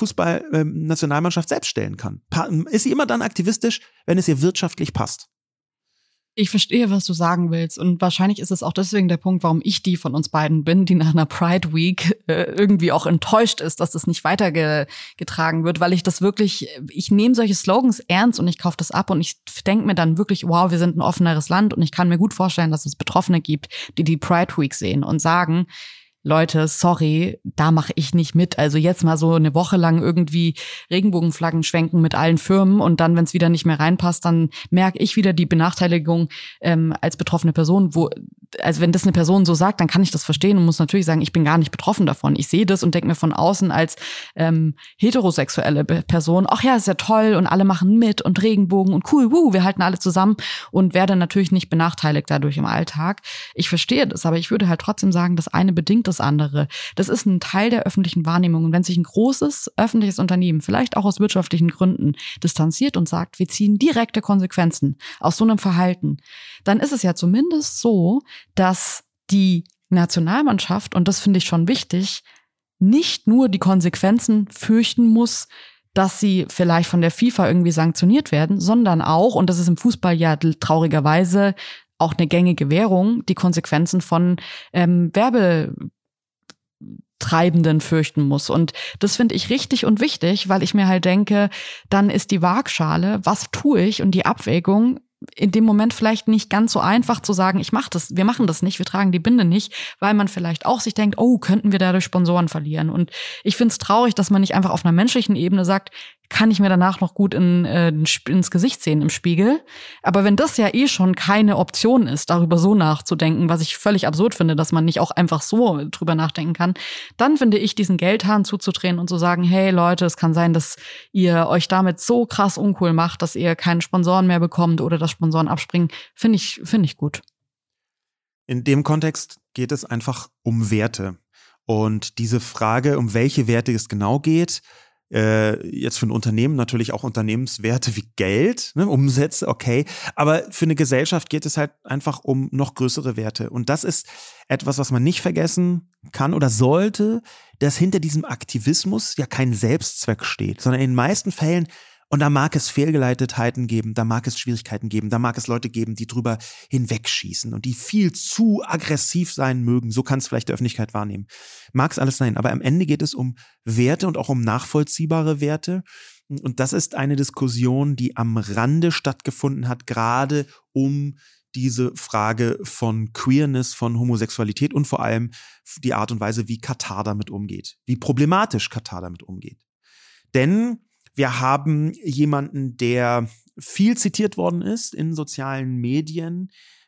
Fußballnationalmannschaft selbst stellen kann. Ist sie immer dann aktivistisch, wenn es ihr wirtschaftlich passt? Ich verstehe, was du sagen willst. Und wahrscheinlich ist es auch deswegen der Punkt, warum ich die von uns beiden bin, die nach einer Pride Week irgendwie auch enttäuscht ist, dass das nicht weitergetragen wird, weil ich nehme solche Slogans ernst und ich kaufe das ab und ich denke mir dann wirklich, wow, wir sind ein offeneres Land und ich kann mir gut vorstellen, dass es Betroffene gibt, die die Pride Week sehen und sagen, Leute, sorry, da mache ich nicht mit. Also jetzt mal so eine Woche lang irgendwie Regenbogenflaggen schwenken mit allen Firmen und dann, wenn es wieder nicht mehr reinpasst, dann merke ich wieder die Benachteiligung als betroffene Person. Also wenn das eine Person so sagt, dann kann ich das verstehen und muss natürlich sagen, ich bin gar nicht betroffen davon. Ich sehe das und denke mir von außen als heterosexuelle Person, ach ja, ist ja toll und alle machen mit und Regenbogen und cool, wir halten alle zusammen und werde natürlich nicht benachteiligt dadurch im Alltag. Ich verstehe das, aber ich würde halt trotzdem sagen, das eine bedingt das andere. Das ist ein Teil der öffentlichen Wahrnehmung. Und wenn sich ein großes öffentliches Unternehmen, vielleicht auch aus wirtschaftlichen Gründen, distanziert und sagt, wir ziehen direkte Konsequenzen aus so einem Verhalten, dann ist es ja zumindest so, dass die Nationalmannschaft, und das finde ich schon wichtig, nicht nur die Konsequenzen fürchten muss, dass sie vielleicht von der FIFA irgendwie sanktioniert werden, sondern auch, und das ist im Fußball ja traurigerweise auch eine gängige Währung, die Konsequenzen von Werbetreibenden fürchten muss. Und das finde ich richtig und wichtig, weil ich mir halt denke, dann ist die Waagschale, was tue ich, und die Abwägung in dem Moment vielleicht nicht ganz so einfach zu sagen, wir machen das nicht, wir tragen die Binde nicht, weil man vielleicht auch sich denkt, oh, könnten wir dadurch Sponsoren verlieren. Und ich finde es traurig, dass man nicht einfach auf einer menschlichen Ebene sagt, kann ich mir danach noch gut ins Gesicht sehen im Spiegel. Aber wenn das ja schon keine Option ist, darüber so nachzudenken, was ich völlig absurd finde, dass man nicht auch einfach so drüber nachdenken kann, dann finde ich, diesen Geldhahn zuzudrehen und zu sagen, hey Leute, es kann sein, dass ihr euch damit so krass uncool macht, dass ihr keinen Sponsoren mehr bekommt oder dass Sponsoren abspringen, finde ich gut. In dem Kontext geht es einfach um Werte. Und diese Frage, um welche Werte es genau geht, jetzt für ein Unternehmen natürlich auch Unternehmenswerte wie Geld, ne, Umsätze, okay. Aber für eine Gesellschaft geht es halt einfach um noch größere Werte. Und das ist etwas, was man nicht vergessen kann oder sollte, dass hinter diesem Aktivismus ja kein Selbstzweck steht, sondern in den meisten Fällen, und da mag es Fehlgeleitetheiten geben, da mag es Schwierigkeiten geben, da mag es Leute geben, die drüber hinwegschießen und die viel zu aggressiv sein mögen. So kann es vielleicht die Öffentlichkeit wahrnehmen. Mag es alles sein, aber am Ende geht es um Werte und auch um nachvollziehbare Werte. Und das ist eine Diskussion, die am Rande stattgefunden hat, gerade um diese Frage von Queerness, von Homosexualität und vor allem die Art und Weise, wie Katar damit umgeht, wie problematisch Katar damit umgeht. Denn wir haben jemanden, der viel zitiert worden ist in sozialen Medien,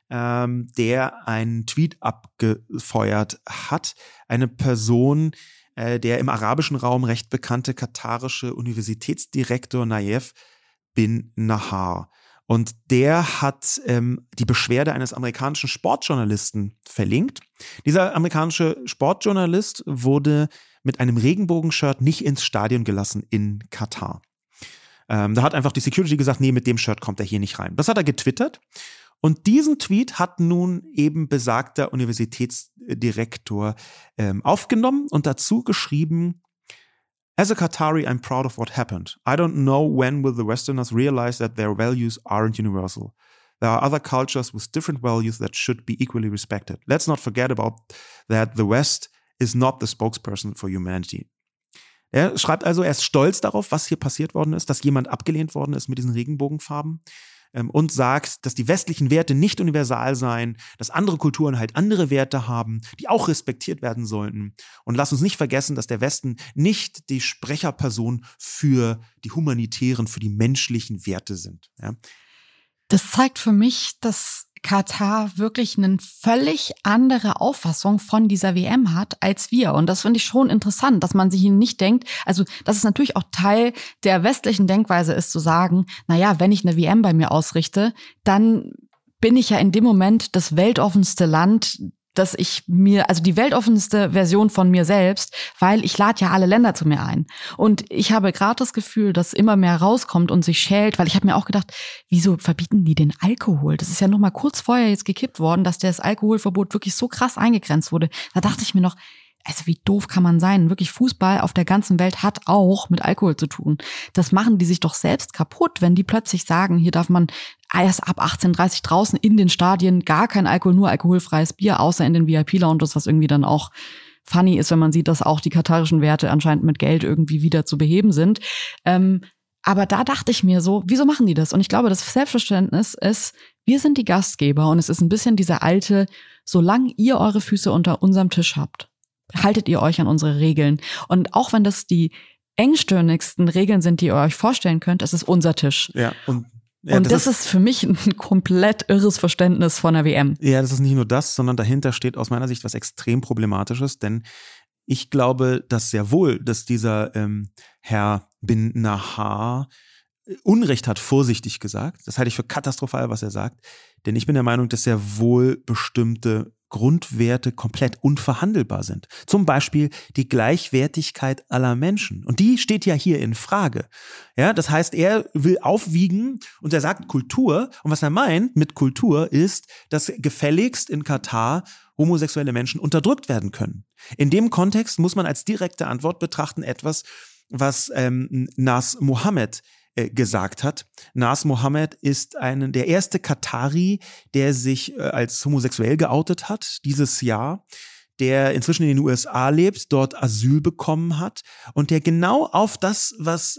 der einen Tweet abgefeuert hat. Eine Person, der im arabischen Raum recht bekannte katarische Universitätsdirektor Nayef bin Nahar. Und der hat die Beschwerde eines amerikanischen Sportjournalisten verlinkt. Dieser amerikanische Sportjournalist wurde mit einem Regenbogenshirt nicht ins Stadion gelassen in Katar. Da hat einfach die Security gesagt, nee, mit dem Shirt kommt er hier nicht rein. Das hat er getwittert. Und diesen Tweet hat nun eben besagter Universitätsdirektor aufgenommen und dazu geschrieben: As a Qatari, I'm proud of what happened. I don't know when will the Westerners realize that their values aren't universal. There are other cultures with different values that should be equally respected. Let's not forget about that the West is not the spokesperson for humanity. Er schreibt also, er ist stolz darauf, was hier passiert worden ist, dass jemand abgelehnt worden ist mit diesen Regenbogenfarben, und sagt, dass die westlichen Werte nicht universal seien, dass andere Kulturen halt andere Werte haben, die auch respektiert werden sollten. Und lass uns nicht vergessen, dass der Westen nicht die Sprecherperson für die humanitären, für die menschlichen Werte sind. Ja? Das zeigt für mich, dass Katar wirklich eine völlig andere Auffassung von dieser WM hat als wir. Und das finde ich schon interessant, dass man sich nicht denkt, also dass es natürlich auch Teil der westlichen Denkweise ist, zu sagen, naja, wenn ich eine WM bei mir ausrichte, dann bin ich ja in dem Moment das weltoffenste Land, dass ich mir, also die weltoffenste Version von mir selbst, weil ich lade ja alle Länder zu mir ein. Und ich habe gerade das Gefühl, dass immer mehr rauskommt und sich schält, weil ich habe mir auch gedacht, wieso verbieten die den Alkohol? Das ist ja noch mal kurz vorher jetzt gekippt worden, dass das Alkoholverbot wirklich so krass eingegrenzt wurde. Da dachte ich mir noch, also wie doof kann man sein? Wirklich, Fußball auf der ganzen Welt hat auch mit Alkohol zu tun. Das machen die sich doch selbst kaputt, wenn die plötzlich sagen, hier darf man erst ab 18:30 draußen in den Stadien gar kein Alkohol, nur alkoholfreies Bier, außer in den VIP-Lounges, was irgendwie dann auch funny ist, wenn man sieht, dass auch die katarischen Werte anscheinend mit Geld irgendwie wieder zu beheben sind. Aber da dachte ich mir so, wieso machen die das? Und ich glaube, das Selbstverständnis ist, wir sind die Gastgeber und es ist ein bisschen dieser alte, solange ihr eure Füße unter unserem Tisch habt, haltet ihr euch an unsere Regeln. Und auch wenn das die engstirnigsten Regeln sind, die ihr euch vorstellen könnt, es ist unser Tisch. Ja, und das ist für mich ein komplett irres Verständnis von der WM. Ja, das ist nicht nur das, sondern dahinter steht aus meiner Sicht was extrem Problematisches, denn ich glaube, dass sehr wohl, dass dieser Herr Bin Nahar Unrecht hat, vorsichtig gesagt. Das halte ich für katastrophal, was er sagt, denn ich bin der Meinung, dass sehr wohl bestimmte Grundwerte komplett unverhandelbar sind. Zum Beispiel die Gleichwertigkeit aller Menschen. Und die steht ja hier in Frage. Ja, das heißt, er will aufwiegen und er sagt Kultur. Und was er meint mit Kultur ist, dass gefälligst in Katar homosexuelle Menschen unterdrückt werden können. In dem Kontext muss man als direkte Antwort betrachten etwas, was Nas Mohammed gesagt hat. Nas Mohammed ist der erste Katari, der sich als homosexuell geoutet hat dieses Jahr, der inzwischen in den USA lebt, dort Asyl bekommen hat und der genau auf das, was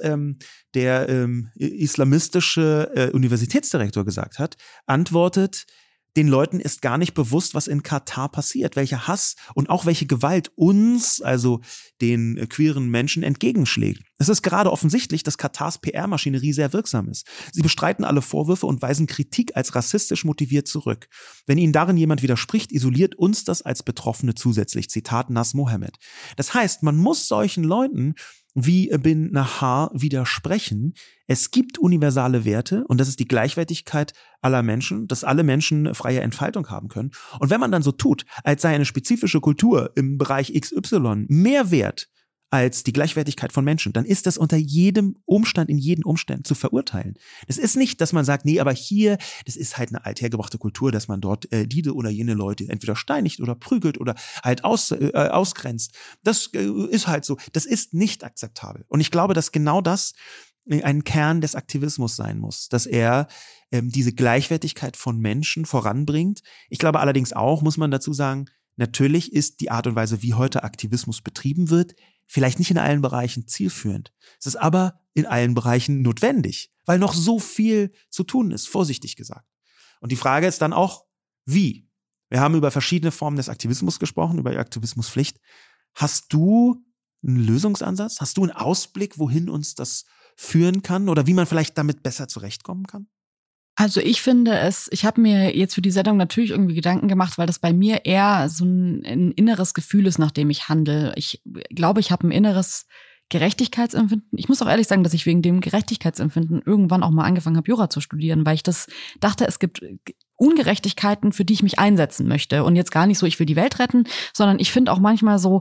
der islamistische Universitätsdirektor gesagt hat, antwortet: Den Leuten ist gar nicht bewusst, was in Katar passiert, welcher Hass und auch welche Gewalt uns, also den queeren Menschen, entgegenschlägt. Es ist gerade offensichtlich, dass Katars PR-Maschinerie sehr wirksam ist. Sie bestreiten alle Vorwürfe und weisen Kritik als rassistisch motiviert zurück. Wenn ihnen darin jemand widerspricht, isoliert uns das als Betroffene zusätzlich. Zitat Nas Mohammed. Das heißt, man muss solchen Leuten wie Bin Nahar widersprechen. Es gibt universale Werte und das ist die Gleichwertigkeit aller Menschen, dass alle Menschen freie Entfaltung haben können. Und wenn man dann so tut, als sei eine spezifische Kultur im Bereich XY mehr wert als die Gleichwertigkeit von Menschen, dann ist das unter jedem Umstand, in jedem Umstand zu verurteilen. Das ist nicht, dass man sagt, nee, aber hier, das ist halt eine althergebrachte Kultur, dass man dort diese oder jene Leute entweder steinigt oder prügelt oder halt ausgrenzt. Das ist halt so. Das ist nicht akzeptabel. Und ich glaube, dass genau das ein Kern des Aktivismus sein muss, dass er diese Gleichwertigkeit von Menschen voranbringt. Ich glaube allerdings auch, muss man dazu sagen, natürlich ist die Art und Weise, wie heute Aktivismus betrieben wird, vielleicht nicht in allen Bereichen zielführend. Es ist aber in allen Bereichen notwendig, weil noch so viel zu tun ist, vorsichtig gesagt. Und die Frage ist dann auch, wie? Wir haben über verschiedene Formen des Aktivismus gesprochen, über die Aktivismuspflicht. Hast du einen Lösungsansatz? Hast du einen Ausblick, wohin uns das führen kann oder wie man vielleicht damit besser zurechtkommen kann? Also ich finde ich habe mir jetzt für die Sendung natürlich irgendwie Gedanken gemacht, weil das bei mir eher so ein inneres Gefühl ist, nach dem ich handle. Ich glaube, ich habe ein inneres Gerechtigkeitsempfinden. Ich muss auch ehrlich sagen, dass ich wegen dem Gerechtigkeitsempfinden irgendwann auch mal angefangen habe, Jura zu studieren, weil ich das dachte, es gibt Ungerechtigkeiten, für die ich mich einsetzen möchte. Und jetzt gar nicht so, ich will die Welt retten, sondern ich finde auch manchmal so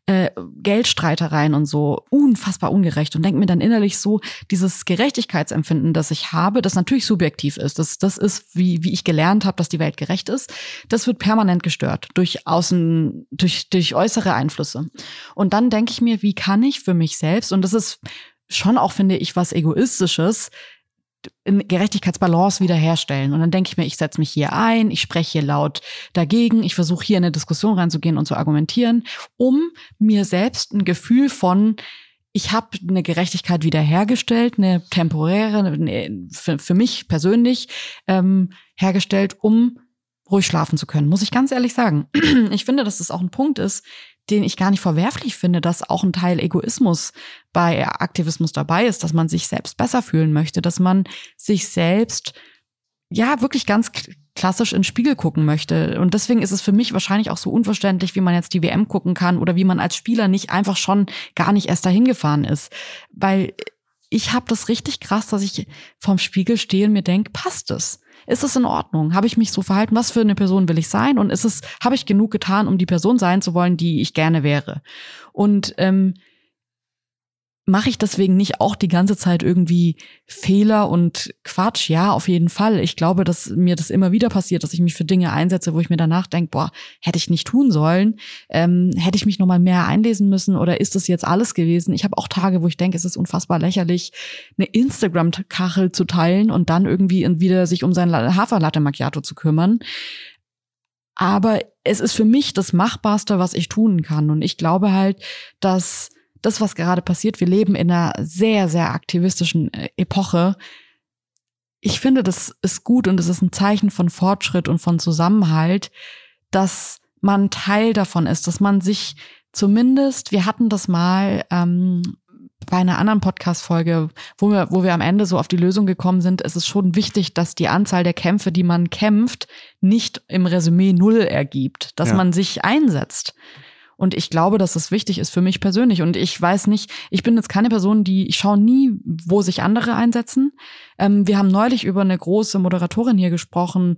Geldstreitereien und so unfassbar ungerecht und denke mir dann innerlich so, dieses Gerechtigkeitsempfinden, das ich habe, das natürlich subjektiv ist, das ist, wie ich gelernt habe, dass die Welt gerecht ist, das wird permanent gestört durch durch äußere Einflüsse. Und dann denke ich mir, wie kann ich für mich selbst, und das ist schon auch, finde ich, was Egoistisches, in Gerechtigkeitsbalance wiederherstellen. Und dann denke ich mir, ich setze mich hier ein, ich spreche hier laut dagegen, ich versuche hier in eine Diskussion reinzugehen und zu argumentieren, um mir selbst ein Gefühl von, ich habe eine Gerechtigkeit wiederhergestellt, eine temporäre, für mich persönlich hergestellt, um ruhig schlafen zu können, muss ich ganz ehrlich sagen. Ich finde, dass das auch ein Punkt ist, den ich gar nicht verwerflich finde, dass auch ein Teil Egoismus bei Aktivismus dabei ist, dass man sich selbst besser fühlen möchte, dass man sich selbst ja wirklich ganz klassisch in den Spiegel gucken möchte. Und deswegen ist es für mich wahrscheinlich auch so unverständlich, wie man jetzt die WM gucken kann oder wie man als Spieler nicht einfach schon gar nicht erst dahin gefahren ist. Weil ich habe das richtig krass, dass ich vorm Spiegel stehe und mir denke, passt es? Ist es in Ordnung? Habe ich mich so verhalten? Was für eine Person will ich sein? Und habe ich genug getan, um die Person sein zu wollen, die ich gerne wäre? Und mache ich deswegen nicht auch die ganze Zeit irgendwie Fehler und Quatsch? Ja, auf jeden Fall. Ich glaube, dass mir das immer wieder passiert, dass ich mich für Dinge einsetze, wo ich mir danach denke, boah, hätte ich nicht tun sollen, hätte ich mich nochmal mehr einlesen müssen oder ist das jetzt alles gewesen? Ich habe auch Tage, wo ich denke, es ist unfassbar lächerlich, eine Instagram-Kachel zu teilen und dann irgendwie wieder sich um sein Haferlatte Macchiato zu kümmern. Aber es ist für mich das Machbarste, was ich tun kann. Und ich glaube halt, dass das, was gerade passiert, wir leben in einer sehr, sehr aktivistischen Epoche. Ich finde, das ist gut und es ist ein Zeichen von Fortschritt und von Zusammenhalt, dass man Teil davon ist, dass man sich zumindest, wir hatten das mal bei einer anderen Podcast-Folge, wo wir am Ende so auf die Lösung gekommen sind, es ist schon wichtig, dass die Anzahl der Kämpfe, die man kämpft, nicht im Resümee 0 ergibt, dass man sich einsetzt. Und ich glaube, dass das wichtig ist für mich persönlich. Und ich weiß nicht, ich bin jetzt keine Person, ich schaue nie, wo sich andere einsetzen. Wir haben neulich über eine große Moderatorin hier gesprochen.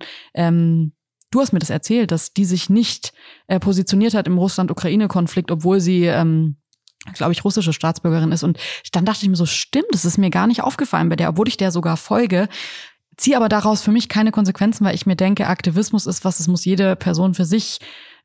Du hast mir das erzählt, dass die sich nicht positioniert hat im Russland-Ukraine-Konflikt, obwohl sie, glaube ich, russische Staatsbürgerin ist. Und dann dachte ich mir so, stimmt, das ist mir gar nicht aufgefallen bei der, obwohl ich der sogar folge. Ziehe aber daraus für mich keine Konsequenzen, weil ich mir denke, Aktivismus ist was, es muss jede Person für sich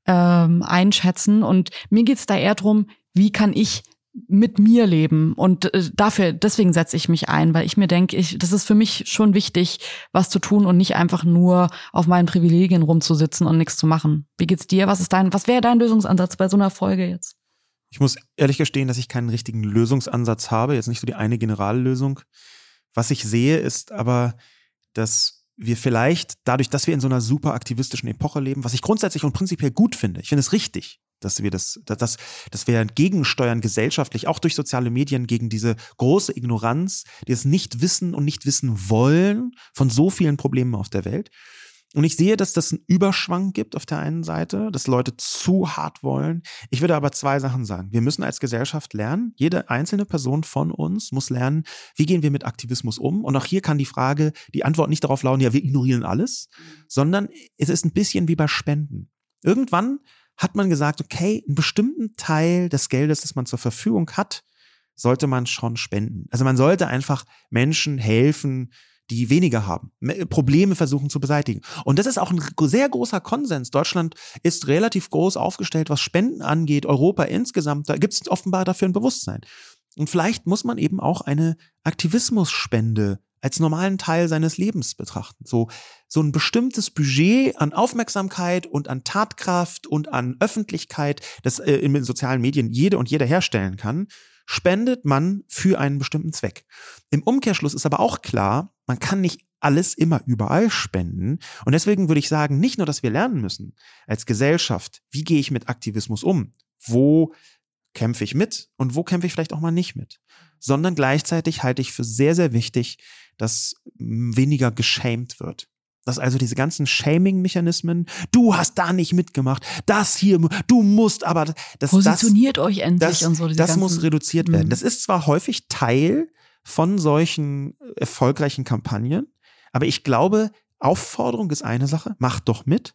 einschätzen. Und mir geht's da eher drum, wie kann ich mit mir leben? Und deswegen setze ich mich ein, weil ich mir denke, das ist für mich schon wichtig, was zu tun und nicht einfach nur auf meinen Privilegien rumzusitzen und nichts zu machen. Wie geht's dir? Was wäre dein Lösungsansatz bei so einer Folge jetzt? Ich muss ehrlich gestehen, dass ich keinen richtigen Lösungsansatz habe, jetzt nicht so die eine Generallösung. Was ich sehe, ist aber, dass wir vielleicht dadurch, dass wir in so einer super aktivistischen Epoche leben, was ich grundsätzlich und prinzipiell gut finde, ich finde es richtig, dass wir dass wir gegensteuern gesellschaftlich, auch durch soziale Medien, gegen diese große Ignoranz, die es nicht wissen und nicht wissen wollen von so vielen Problemen auf der Welt. Und ich sehe, dass das einen Überschwang gibt auf der einen Seite, dass Leute zu hart wollen. Ich würde aber 2 Sachen sagen. Wir müssen als Gesellschaft lernen, jede einzelne Person von uns muss lernen, wie gehen wir mit Aktivismus um? Und auch hier kann die Antwort nicht darauf lauten, ja, wir ignorieren alles, sondern es ist ein bisschen wie bei Spenden. Irgendwann hat man gesagt, okay, einen bestimmten Teil des Geldes, das man zur Verfügung hat, sollte man schon spenden. Also man sollte einfach Menschen helfen, die weniger haben, Probleme versuchen zu beseitigen. Und das ist auch ein sehr großer Konsens. Deutschland ist relativ groß aufgestellt, was Spenden angeht, Europa insgesamt, da gibt es offenbar dafür ein Bewusstsein. Und vielleicht muss man eben auch eine Aktivismusspende als normalen Teil seines Lebens betrachten. So ein bestimmtes Budget an Aufmerksamkeit und an Tatkraft und an Öffentlichkeit, das in den sozialen Medien jede und jeder herstellen kann, spendet man für einen bestimmten Zweck. Im Umkehrschluss ist aber auch klar, man kann nicht alles immer überall spenden. Und deswegen würde ich sagen, nicht nur, dass wir lernen müssen als Gesellschaft, wie gehe ich mit Aktivismus um? Wo kämpfe ich mit und wo kämpfe ich vielleicht auch mal nicht mit? Sondern gleichzeitig halte ich für sehr, sehr wichtig, dass weniger geschämt wird. Dass also diese ganzen Shaming-Mechanismen, du hast da nicht mitgemacht, das hier, du musst, aber positioniert euch endlich und so. Das muss reduziert werden. Das ist zwar häufig Teil von solchen erfolgreichen Kampagnen, aber ich glaube, Aufforderung ist eine Sache, macht doch mit.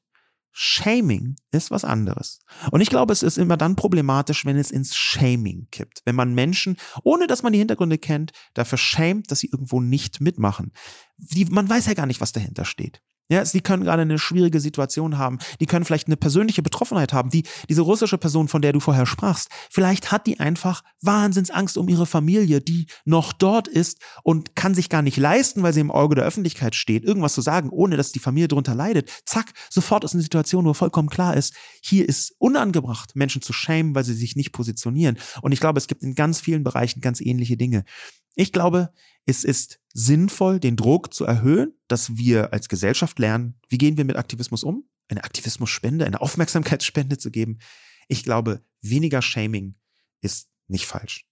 Shaming ist was anderes. Und ich glaube, es ist immer dann problematisch, wenn es ins Shaming kippt. Wenn man Menschen, ohne dass man die Hintergründe kennt, dafür schämt, dass sie irgendwo nicht mitmachen. Man weiß ja gar nicht, was dahinter steht. Ja, sie können gerade eine schwierige Situation haben. Die können vielleicht eine persönliche Betroffenheit haben. Diese russische Person, von der du vorher sprachst, vielleicht hat die einfach Wahnsinnsangst um ihre Familie, die noch dort ist und kann sich gar nicht leisten, weil sie im Auge der Öffentlichkeit steht, irgendwas zu sagen, ohne dass die Familie darunter leidet. Zack, sofort ist eine Situation, wo vollkommen klar ist, hier ist unangebracht, Menschen zu schämen, weil sie sich nicht positionieren. Und ich glaube, es gibt in ganz vielen Bereichen ganz ähnliche Dinge. Ich glaube, es ist sinnvoll, den Druck zu erhöhen, dass wir als Gesellschaft lernen, wie gehen wir mit Aktivismus um, eine Aktivismusspende, eine Aufmerksamkeitsspende zu geben. Ich glaube, weniger Shaming ist nicht falsch.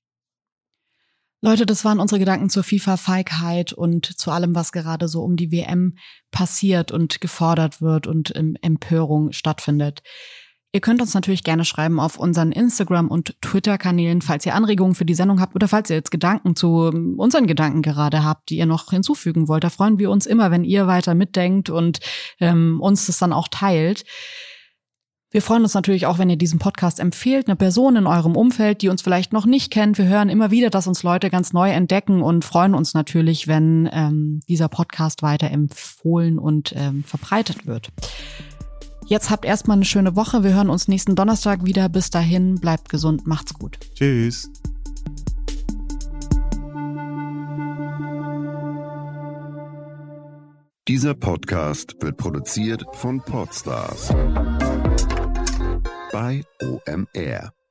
Leute, das waren unsere Gedanken zur FIFA-Feigheit und zu allem, was gerade so um die WM passiert und gefordert wird und Empörung stattfindet. Ihr könnt uns natürlich gerne schreiben auf unseren Instagram- und Twitter-Kanälen, falls ihr Anregungen für die Sendung habt oder falls ihr jetzt Gedanken zu unseren Gedanken gerade habt, die ihr noch hinzufügen wollt. Da freuen wir uns immer, wenn ihr weiter mitdenkt und uns das dann auch teilt. Wir freuen uns natürlich auch, wenn ihr diesen Podcast empfehlt, eine Person in eurem Umfeld, die uns vielleicht noch nicht kennt. Wir hören immer wieder, dass uns Leute ganz neu entdecken und freuen uns natürlich, wenn dieser Podcast weiter empfohlen und verbreitet wird. Jetzt habt erstmal eine schöne Woche. Wir hören uns nächsten Donnerstag wieder. Bis dahin, bleibt gesund, macht's gut. Tschüss. Dieser Podcast wird produziert von Podstars bei OMR.